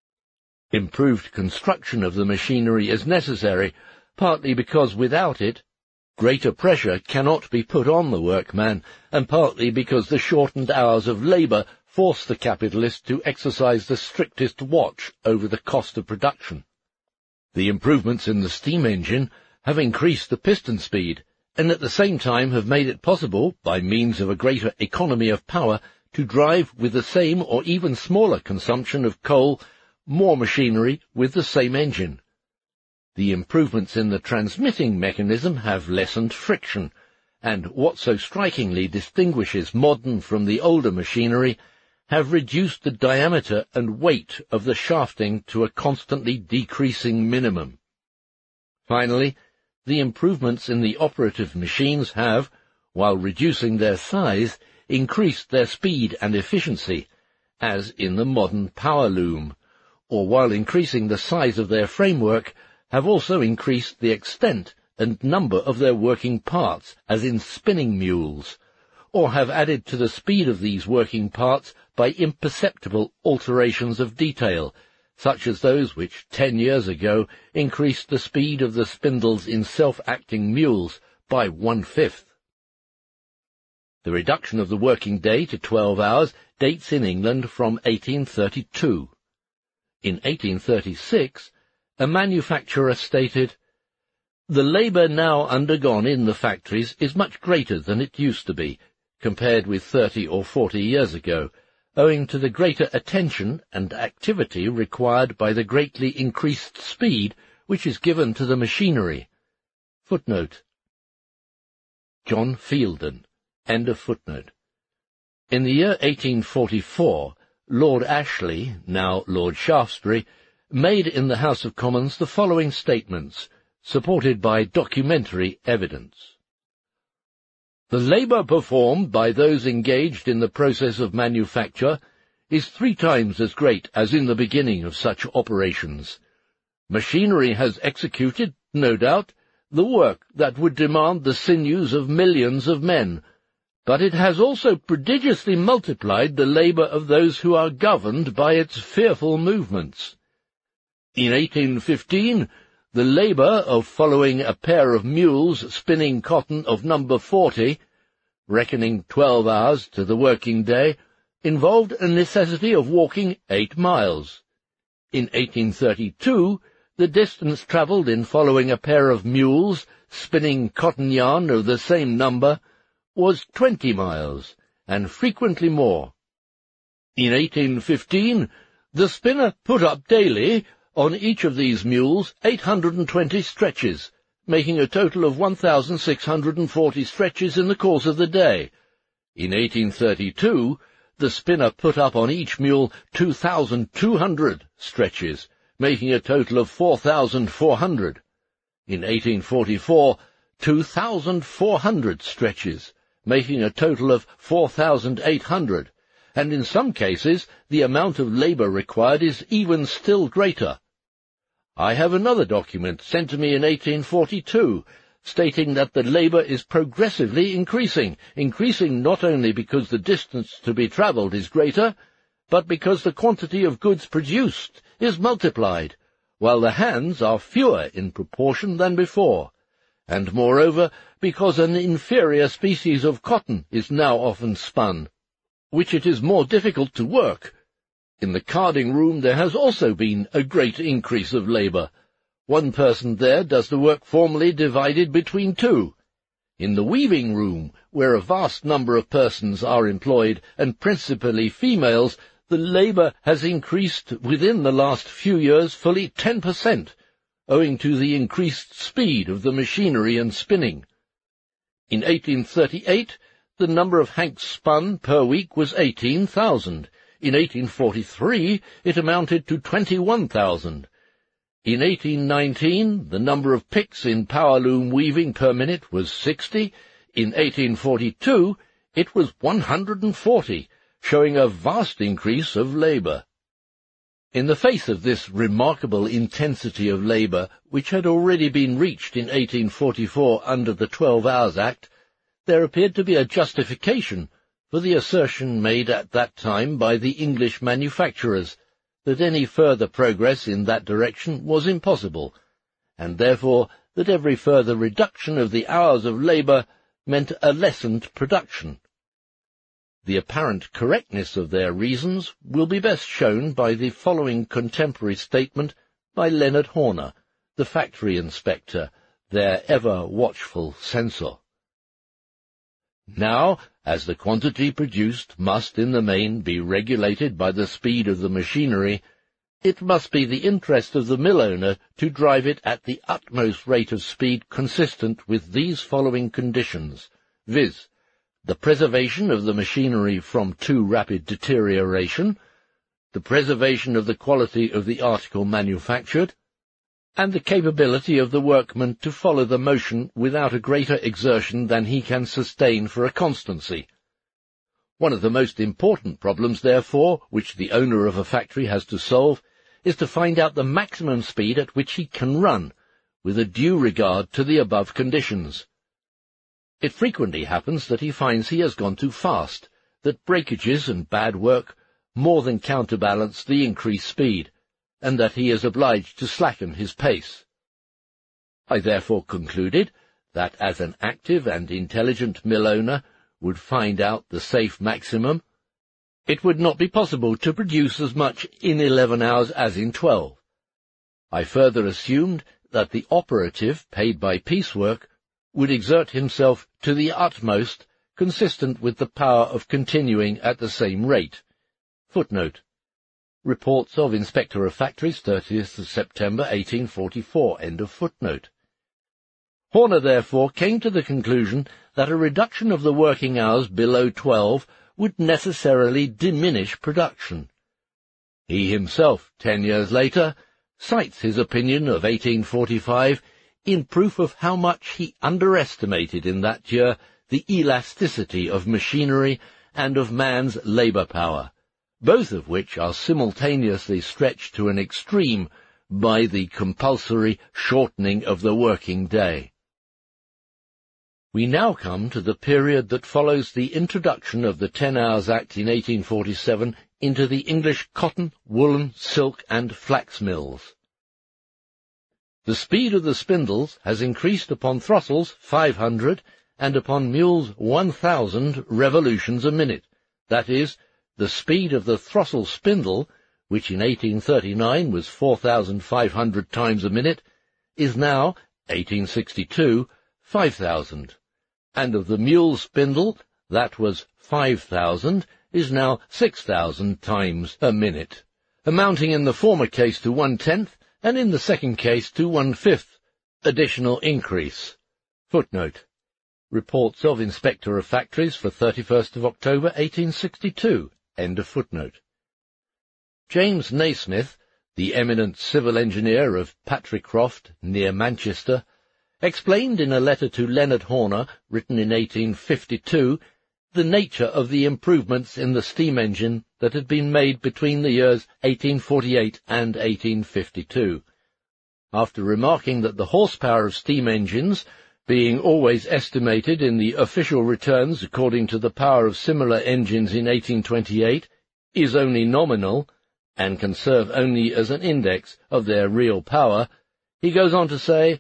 Improved construction of the machinery is necessary, partly because without it greater pressure cannot be put on the workman, and partly because the shortened hours of labour force the capitalist to exercise the strictest watch over the cost of production. The improvements in the steam engine have increased the piston speed, and at the same time have made it possible, by means of a greater economy of power, to drive with the same or even smaller consumption of coal more machinery with the same engine. The improvements in the transmitting mechanism have lessened friction, and what so strikingly distinguishes modern from the older machinery, have reduced the diameter and weight of the shafting to a constantly decreasing minimum. Finally, the improvements in the operative machines have, while reducing their size, increased their speed and efficiency, as in the modern power loom, or while increasing the size of their framework, have also increased the extent and number of their working parts, as in spinning mules, or have added to the speed of these working parts by imperceptible alterations of detail, such as those which ten years ago increased the speed of the spindles in self-acting mules by one-fifth. The reduction of the working day to twelve hours dates in England from eighteen thirty-two. In eighteen thirty-six, a manufacturer stated, "The labour now undergone in the factories is much greater than it used to be, compared with thirty or forty years ago, owing to the greater attention and activity required by the greatly increased speed which is given to the machinery. Footnote. John Fielden. End of footnote. In the year eighteen forty-four, Lord Ashley, now Lord Shaftesbury, made in the House of Commons the following statements, supported by documentary evidence. The labour performed by those engaged in the process of manufacture is three times as great as in the beginning of such operations. Machinery has executed, no doubt, the work that would demand the sinews of millions of men, but it has also prodigiously multiplied the labour of those who are governed by its fearful movements. In eighteen fifteen, the labour of following a pair of mules spinning cotton of number forty, reckoning twelve hours to the working day, involved a necessity of walking eight miles. In eighteen thirty-two, the distance travelled in following a pair of mules spinning cotton yarn of the same number was twenty miles, and frequently more. In eighteen fifteen, the spinner put up daily on each of these mules eight hundred and twenty stretches, making a total of one thousand six hundred and forty stretches in the course of the day. In eighteen thirty-two, the spinner put up on each mule two thousand two hundred stretches, making a total of four thousand four hundred. In eighteen forty-four, two thousand four hundred stretches, making a total of four thousand eight hundred, and in some cases the amount of labour required is even still greater. I have another document sent to me in eighteen forty-two, stating that the labour is progressively increasing, increasing not only because the distance to be travelled is greater, but because the quantity of goods produced is multiplied, while the hands are fewer in proportion than before, and moreover because an inferior species of cotton is now often spun, which it is more difficult to work. In the carding room there has also been a great increase of labour. One person there does the work formerly divided between two. In the weaving room, where a vast number of persons are employed, and principally females, the labour has increased within the last few years fully ten per cent, owing to the increased speed of the machinery and spinning. In eighteen thirty-eight, the number of hanks spun per week was eighteen thousand. In eighteen forty-three, it amounted to twenty-one thousand. In eighteen nineteen, the number of picks in power-loom weaving per minute was sixty. In eighteen forty-two, it was one hundred and forty, showing a vast increase of labour. In the face of this remarkable intensity of labour, which had already been reached in eighteen forty-four under the Twelve Hours Act, there appeared to be a justification for the assertion made at that time by the English manufacturers that any further progress in that direction was impossible, and therefore that every further reduction of the hours of labour meant a lessened production. The apparent correctness of their reasons will be best shown by the following contemporary statement by Leonard Horner, the factory inspector, their ever-watchful censor. Now, as the quantity produced must in the main be regulated by the speed of the machinery, it must be the interest of the mill-owner to drive it at the utmost rate of speed consistent with these following conditions, viz., the preservation of the machinery from too rapid deterioration, the preservation of the quality of the article manufactured, and the capability of the workman to follow the motion without a greater exertion than he can sustain for a constancy. One of the most important problems, therefore, which the owner of a factory has to solve, is to find out the maximum speed at which he can run, with a due regard to the above conditions. It frequently happens that he finds he has gone too fast, that breakages and bad work more than counterbalance the increased speed, and that he is obliged to slacken his pace. I therefore concluded that as an active and intelligent mill-owner would find out the safe maximum, it would not be possible to produce as much in eleven hours as in twelve. I further assumed that the operative, paid by piecework, would exert himself to the utmost, consistent with the power of continuing at the same rate, Footnote. Reports of Inspector of Factories, thirtieth of September eighteen forty-four. End of footnote. Horner therefore came to the conclusion that a reduction of the working hours below twelve would necessarily diminish production. He himself, ten years later, cites his opinion of eighteen forty-five in proof of how much he underestimated in that year the elasticity of machinery and of man's labour power, both of which are simultaneously stretched to an extreme by the compulsory shortening of the working day. We now come to the period that follows the introduction of the Ten Hours Act in eighteen forty-seven into the English cotton, woolen, silk, and flax mills. The speed of the spindles has increased upon throttles five hundred and upon mules one thousand revolutions a minute, that is, the speed of the throttle spindle, which in eighteen thirty-nine was four thousand five hundred times a minute, is now, eighteen sixty-two, five thousand, and of the mule spindle, that was five thousand, is now six thousand times a minute, amounting in the former case to one-tenth, and in the second case to one-fifth, additional increase. Footnote. Reports of Inspector of Factories for thirty-first of October eighteen sixty-two. End of footnote. James Naismith, the eminent civil engineer of Patricroft, near Manchester, explained in a letter to Leonard Horner, written in eighteen fifty-two, the nature of the improvements in the steam engine that had been made between the years eighteen forty-eight and eighteen fifty-two. After remarking that the horsepower of steam engines, being always estimated in the official returns according to the power of similar engines in eighteen twenty-eight, is only nominal, and can serve only as an index of their real power, he goes on to say,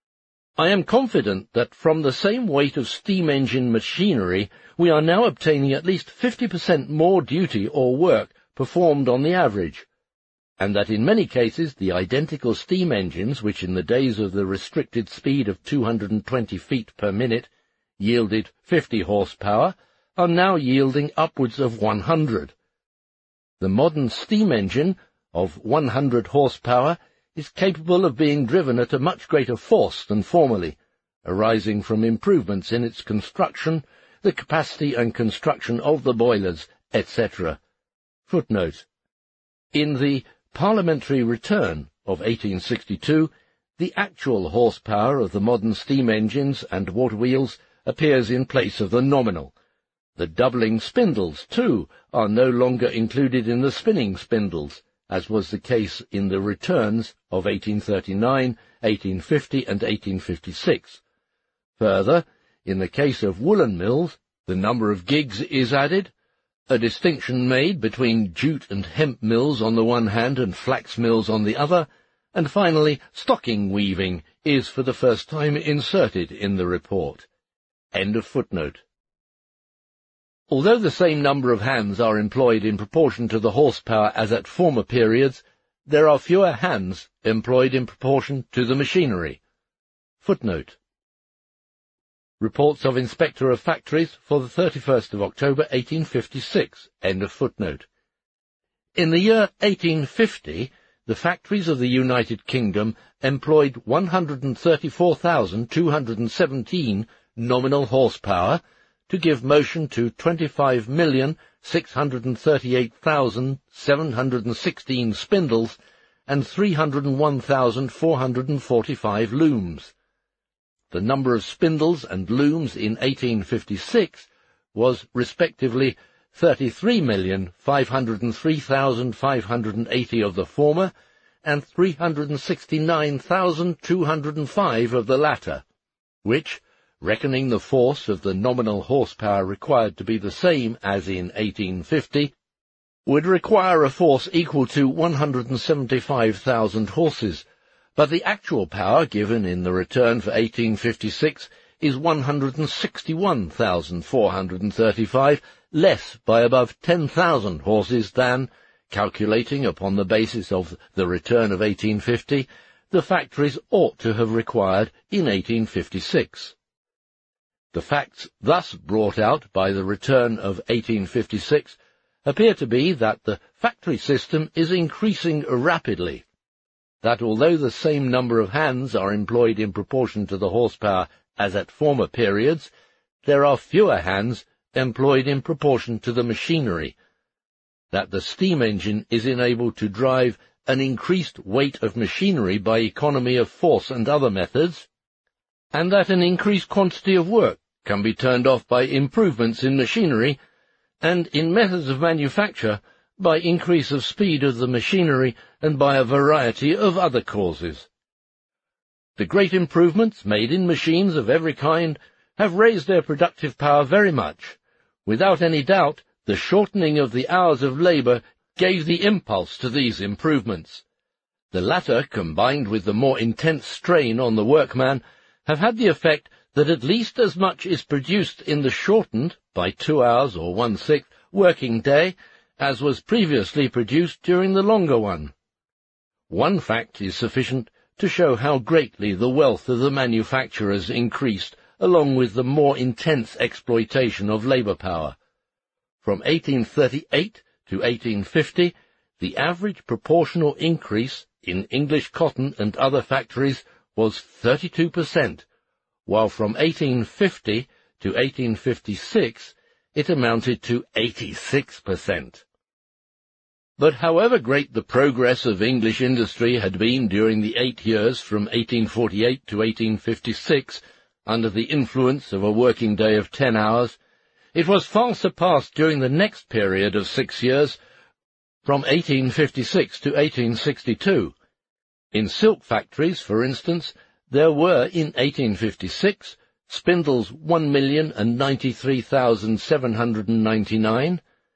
I am confident that from the same weight of steam engine machinery we are now obtaining at least fifty percent more duty or work performed on the average, and that in many cases the identical steam engines which in the days of the restricted speed of two hundred twenty feet per minute yielded fifty horsepower are now yielding upwards of one hundred. The modern steam engine of one hundred horsepower is capable of being driven at a much greater force than formerly, arising from improvements in its construction, the capacity and construction of the boilers, et cetera. Footnote. In the Parliamentary Return of eighteen sixty-two, the actual horsepower of the modern steam engines and water wheels appears in place of the nominal. The doubling spindles, too, are no longer included in the spinning spindles, as was the case in the returns of eighteen thirty-nine, eighteen fifty, and eighteen fifty-six. Further, in the case of woolen mills, the number of gigs is added, a distinction made between jute and hemp mills on the one hand and flax mills on the other, and finally stocking weaving is for the first time inserted in the report. End of footnote. Although the same number of hands are employed in proportion to the horsepower as at former periods, there are fewer hands employed in proportion to the machinery. Footnote. Reports of Inspector of Factories for the thirty-first of October eighteen fifty-six. End of footnote. In the year eighteen fifty, the factories of the United Kingdom employed one hundred thirty-four thousand two hundred seventeen nominal horsepower, to give motion to twenty-five million six hundred thirty-eight thousand seven hundred sixteen spindles and three hundred one thousand four hundred forty-five looms. The number of spindles and looms in eighteen fifty-six was respectively thirty-three million five hundred three thousand five hundred eighty of the former and three hundred sixty-nine thousand two hundred five of the latter, which, reckoning the force of the nominal horsepower required to be the same as in eighteen fifty, would require a force equal to one hundred seventy-five thousand horses, but the actual power given in the return for eighteen fifty-six is one hundred sixty-one thousand four hundred thirty-five, less by above ten thousand horses than, calculating upon the basis of the return of eighteen fifty, the factories ought to have required in eighteen fifty-six. The facts thus brought out by the return of eighteen fifty-six appear to be that the factory system is increasing rapidly, that although the same number of hands are employed in proportion to the horsepower as at former periods, there are fewer hands employed in proportion to the machinery, that the steam engine is enabled to drive an increased weight of machinery by economy of force and other methods, and that an increased quantity of work can be turned off by improvements in machinery, and in methods of manufacture by increase of speed of the machinery and by a variety of other causes. The great improvements made in machines of every kind have raised their productive power very much. Without any doubt, the shortening of the hours of labour gave the impulse to these improvements. The latter, combined with the more intense strain on the workman, have had the effect that at least as much is produced in the shortened, by two hours or one-sixth, working day as was previously produced during the longer one. One fact is sufficient to show how greatly the wealth of the manufacturers increased along with the more intense exploitation of labour power. From eighteen thirty-eight to eighteen fifty, the average proportional increase in English cotton and other factories was thirty-two percent, while from eighteen fifty to eighteen fifty-six it amounted to eighty-six percent. But however great the progress of English industry had been during the eight years from eighteen forty-eight to eighteen fifty-six, under the influence of a working day of ten hours, it was far surpassed during the next period of six years, from eighteen fifty-six to eighteen sixty-two. In silk factories, for instance, there were in eighteen fifty-six spindles one million and ninety-three thousand seven hundred and ninety-nine.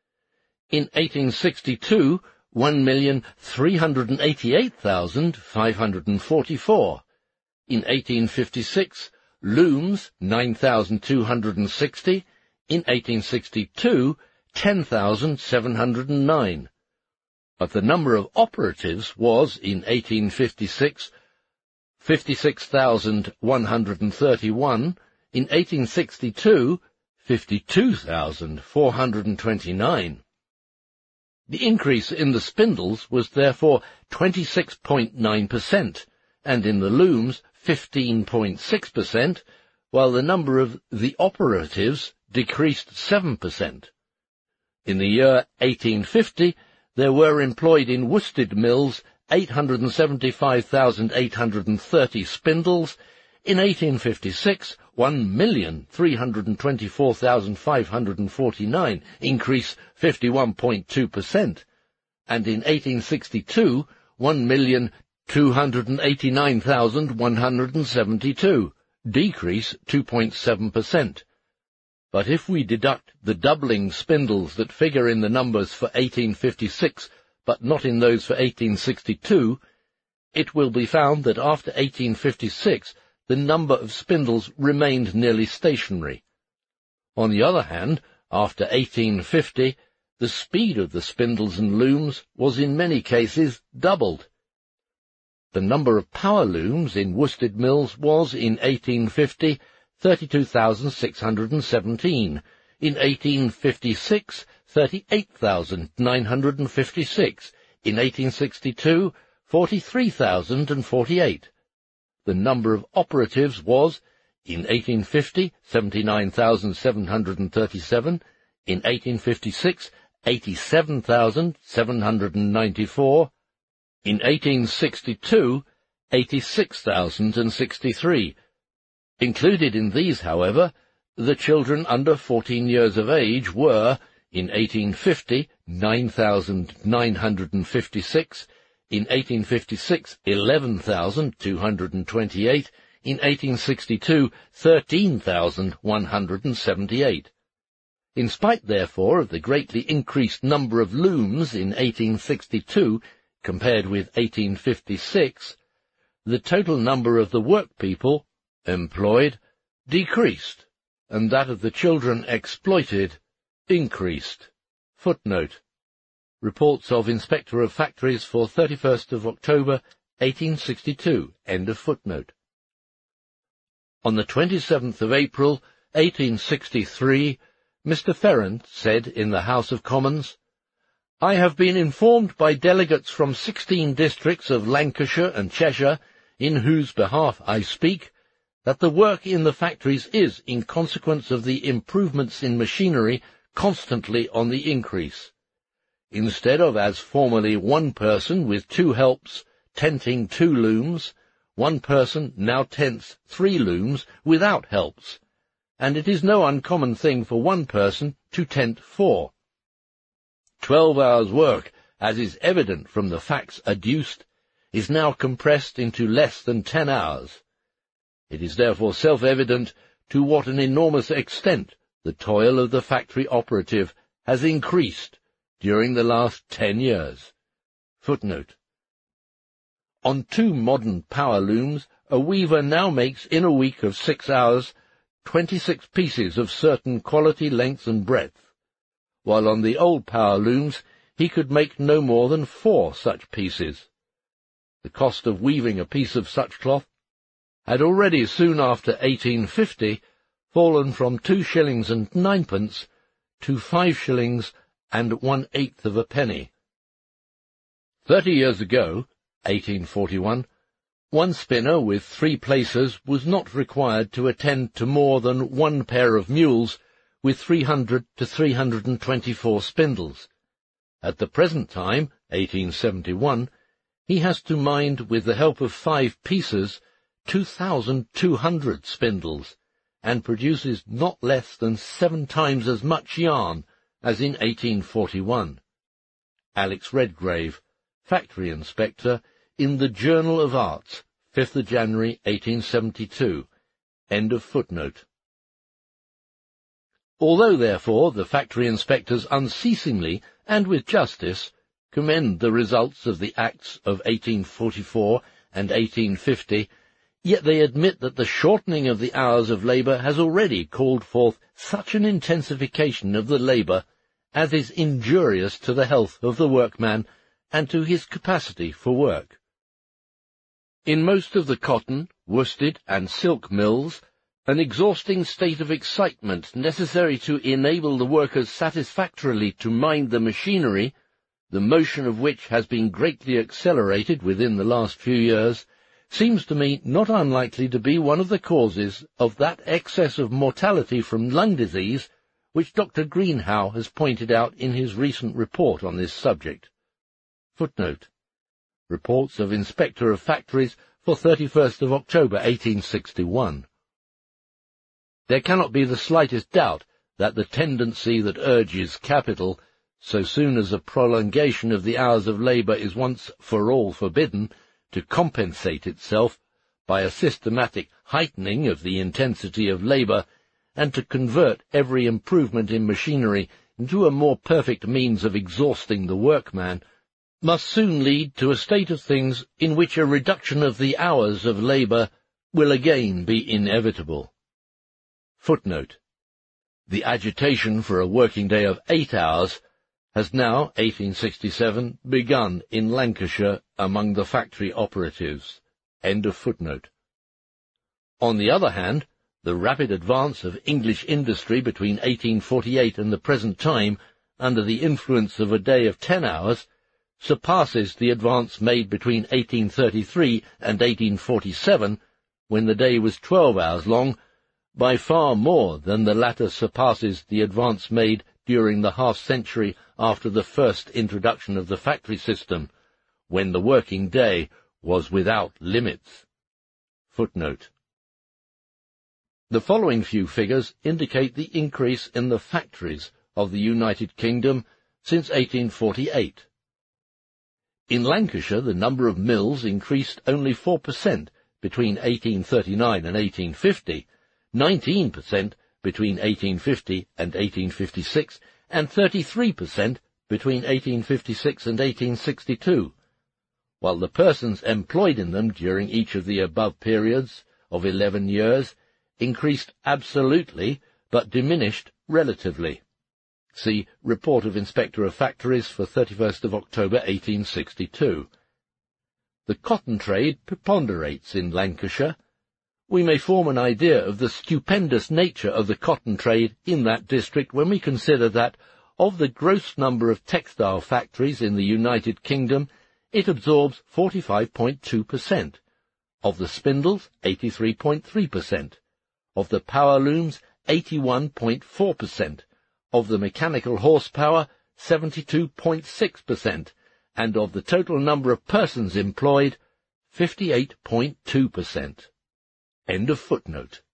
In eighteen sixty-two, one million three hundred and eighty-eight thousand five hundred and forty-four. In eighteen fifty-six, looms nine thousand two hundred and sixty. In eighteen sixty-two, ten thousand seven hundred and nine. But the number of operatives was, in eighteen fifty-six, fifty-six thousand one hundred and thirty-one, in eighteen sixty-two, fifty-two thousand four hundred and twenty-nine. The increase in the spindles was therefore twenty-six point nine percent, and in the looms fifteen point six percent, while the number of the operatives decreased seven percent. In the year eighteen fifty, there were employed in worsted mills eight hundred seventy-five thousand eight hundred and thirty spindles. In eighteen fifty-six, one million three hundred twenty-four thousand five hundred and forty-nine, increase fifty-one point two percent, and in eighteen sixty-two, one million two hundred eighty-nine thousand one hundred and seventy-two, decrease two point seven percent. But if we deduct the doubling spindles that figure in the numbers for eighteen fifty-six, but not in those for eighteen sixty-two, it will be found that after eighteen fifty-six the number of spindles remained nearly stationary. On the other hand, after eighteen fifty, the speed of the spindles and looms was in many cases doubled. The number of power looms in worsted mills was, in eighteen fifty, thirty-two thousand six hundred and seventeen, in eighteen fifty-six, thirty-eight thousand nine hundred and fifty-six, in eighteen sixty-two, forty-three thousand and forty-eight. The number of operatives was, in eighteen fifty, seventy-nine thousand seven hundred and thirty-seven, in eighteen fifty-six, eighty-seven thousand seven hundred and ninety-four, in eighteen sixty-two, eighty-six thousand and sixty-three. Included in these, however, the children under fourteen years of age were, in eighteen fifty, nine thousand nine hundred and fifty-six, in eighteen fifty-six, eleven thousand two hundred and twenty-eight, in eighteen sixty-two, thirteen thousand one hundred and seventy-eight. In spite, therefore, of the greatly increased number of looms in eighteen sixty-two compared with eighteen fifty-six, the total number of the workpeople employed decreased, and that of the children exploited increased. Footnote. Reports of Inspector of Factories for thirty-first of October, eighteen sixty-two. End of footnote. On the twenty-seventh of April, eighteen sixty-three, Mister Ferrand said in the House of Commons, I have been informed by delegates from sixteen districts of Lancashire and Cheshire, in whose behalf I speak, that the work in the factories is, in consequence of the improvements in machinery, constantly on the increase. Instead of, as formerly, one person with two helps tenting two looms, one person now tents three looms without helps, and it is no uncommon thing for one person to tent four. Twelve hours' work, as is evident from the facts adduced, is now compressed into less than ten hours. It is therefore self-evident to what an enormous extent the toil of the factory operative has increased during the last ten years. Footnote. On two modern power looms, a weaver now makes in a week of six hours twenty-six pieces of certain quality, length, and breadth, while on the old power looms he could make no more than four such pieces. The cost of weaving a piece of such cloth had already soon after eighteen fifty fallen from two shillings and ninepence to five shillings and one-eighth of a penny. Thirty years ago, eighteen forty-one, one spinner with three placers was not required to attend to more than one pair of mules with three hundred to three hundred and twenty-four spindles. At the present time, eighteen seventy-one, he has to mind, with the help of five pieces, two thousand two hundred spindles, and produces not less than seven times as much yarn as in eighteen forty-one. Alex Redgrave, Factory Inspector, in the Journal of Arts, fifth of January, eighteen seventy-two. End of footnote. Although, therefore, the factory inspectors unceasingly, and with justice, commend the results of the Acts of eighteen forty-four and eighteen fifty, yet they admit that the shortening of the hours of labour has already called forth such an intensification of the labour as is injurious to the health of the workman and to his capacity for work. In most of the cotton, worsted, and silk mills, an exhausting state of excitement necessary to enable the workers satisfactorily to mind the machinery, the motion of which has been greatly accelerated within the last few years, seems to me not unlikely to be one of the causes of that excess of mortality from lung disease which Doctor Greenhow has pointed out in his recent report on this subject. Footnote. Reports of Inspector of Factories for thirty-first of October eighteen sixty-one. There cannot be the slightest doubt that the tendency that urges capital, so soon as a prolongation of the hours of labour is once for all forbidden, to compensate itself by a systematic heightening of the intensity of labour, and to convert every improvement in machinery into a more perfect means of exhausting the workman, must soon lead to a state of things in which a reduction of the hours of labour will again be inevitable. Footnote. The agitation for a working day of eight hours has now, eighteen sixty-seven, begun in Lancashire among the factory operatives. End of footnote. On the other hand, the rapid advance of English industry between eighteen forty-eight and the present time, under the influence of a day of ten hours, surpasses the advance made between eighteen thirty-three and eighteen forty-seven, when the day was twelve hours long, by far more than the latter surpasses the advance made during the half-century after the first introduction of the factory system, when the working day was without limits. Footnote. The following few figures indicate the increase in the factories of the United Kingdom since eighteen forty-eight. In Lancashire, the number of mills increased only four percent between eighteen thirty-nine and eighteen fifty, nineteen percent between eighteen fifty and eighteen fifty-six, and thirty-three percent between eighteen fifty-six and eighteen sixty-two, while the persons employed in them during each of the above periods of eleven years increased absolutely, but diminished relatively. See Report of Inspector of Factories for thirty-first of October eighteen sixty-two. The cotton trade preponderates in Lancashire. We may form an idea of the stupendous nature of the cotton trade in that district when we consider that, of the gross number of textile factories in the United Kingdom, it absorbs forty-five point two percent. Of the spindles, eighty-three point three percent. Of the power looms, eighty-one point four percent. Of the mechanical horsepower, seventy-two point six percent. And of the total number of persons employed, fifty-eight point two percent. End of footnote.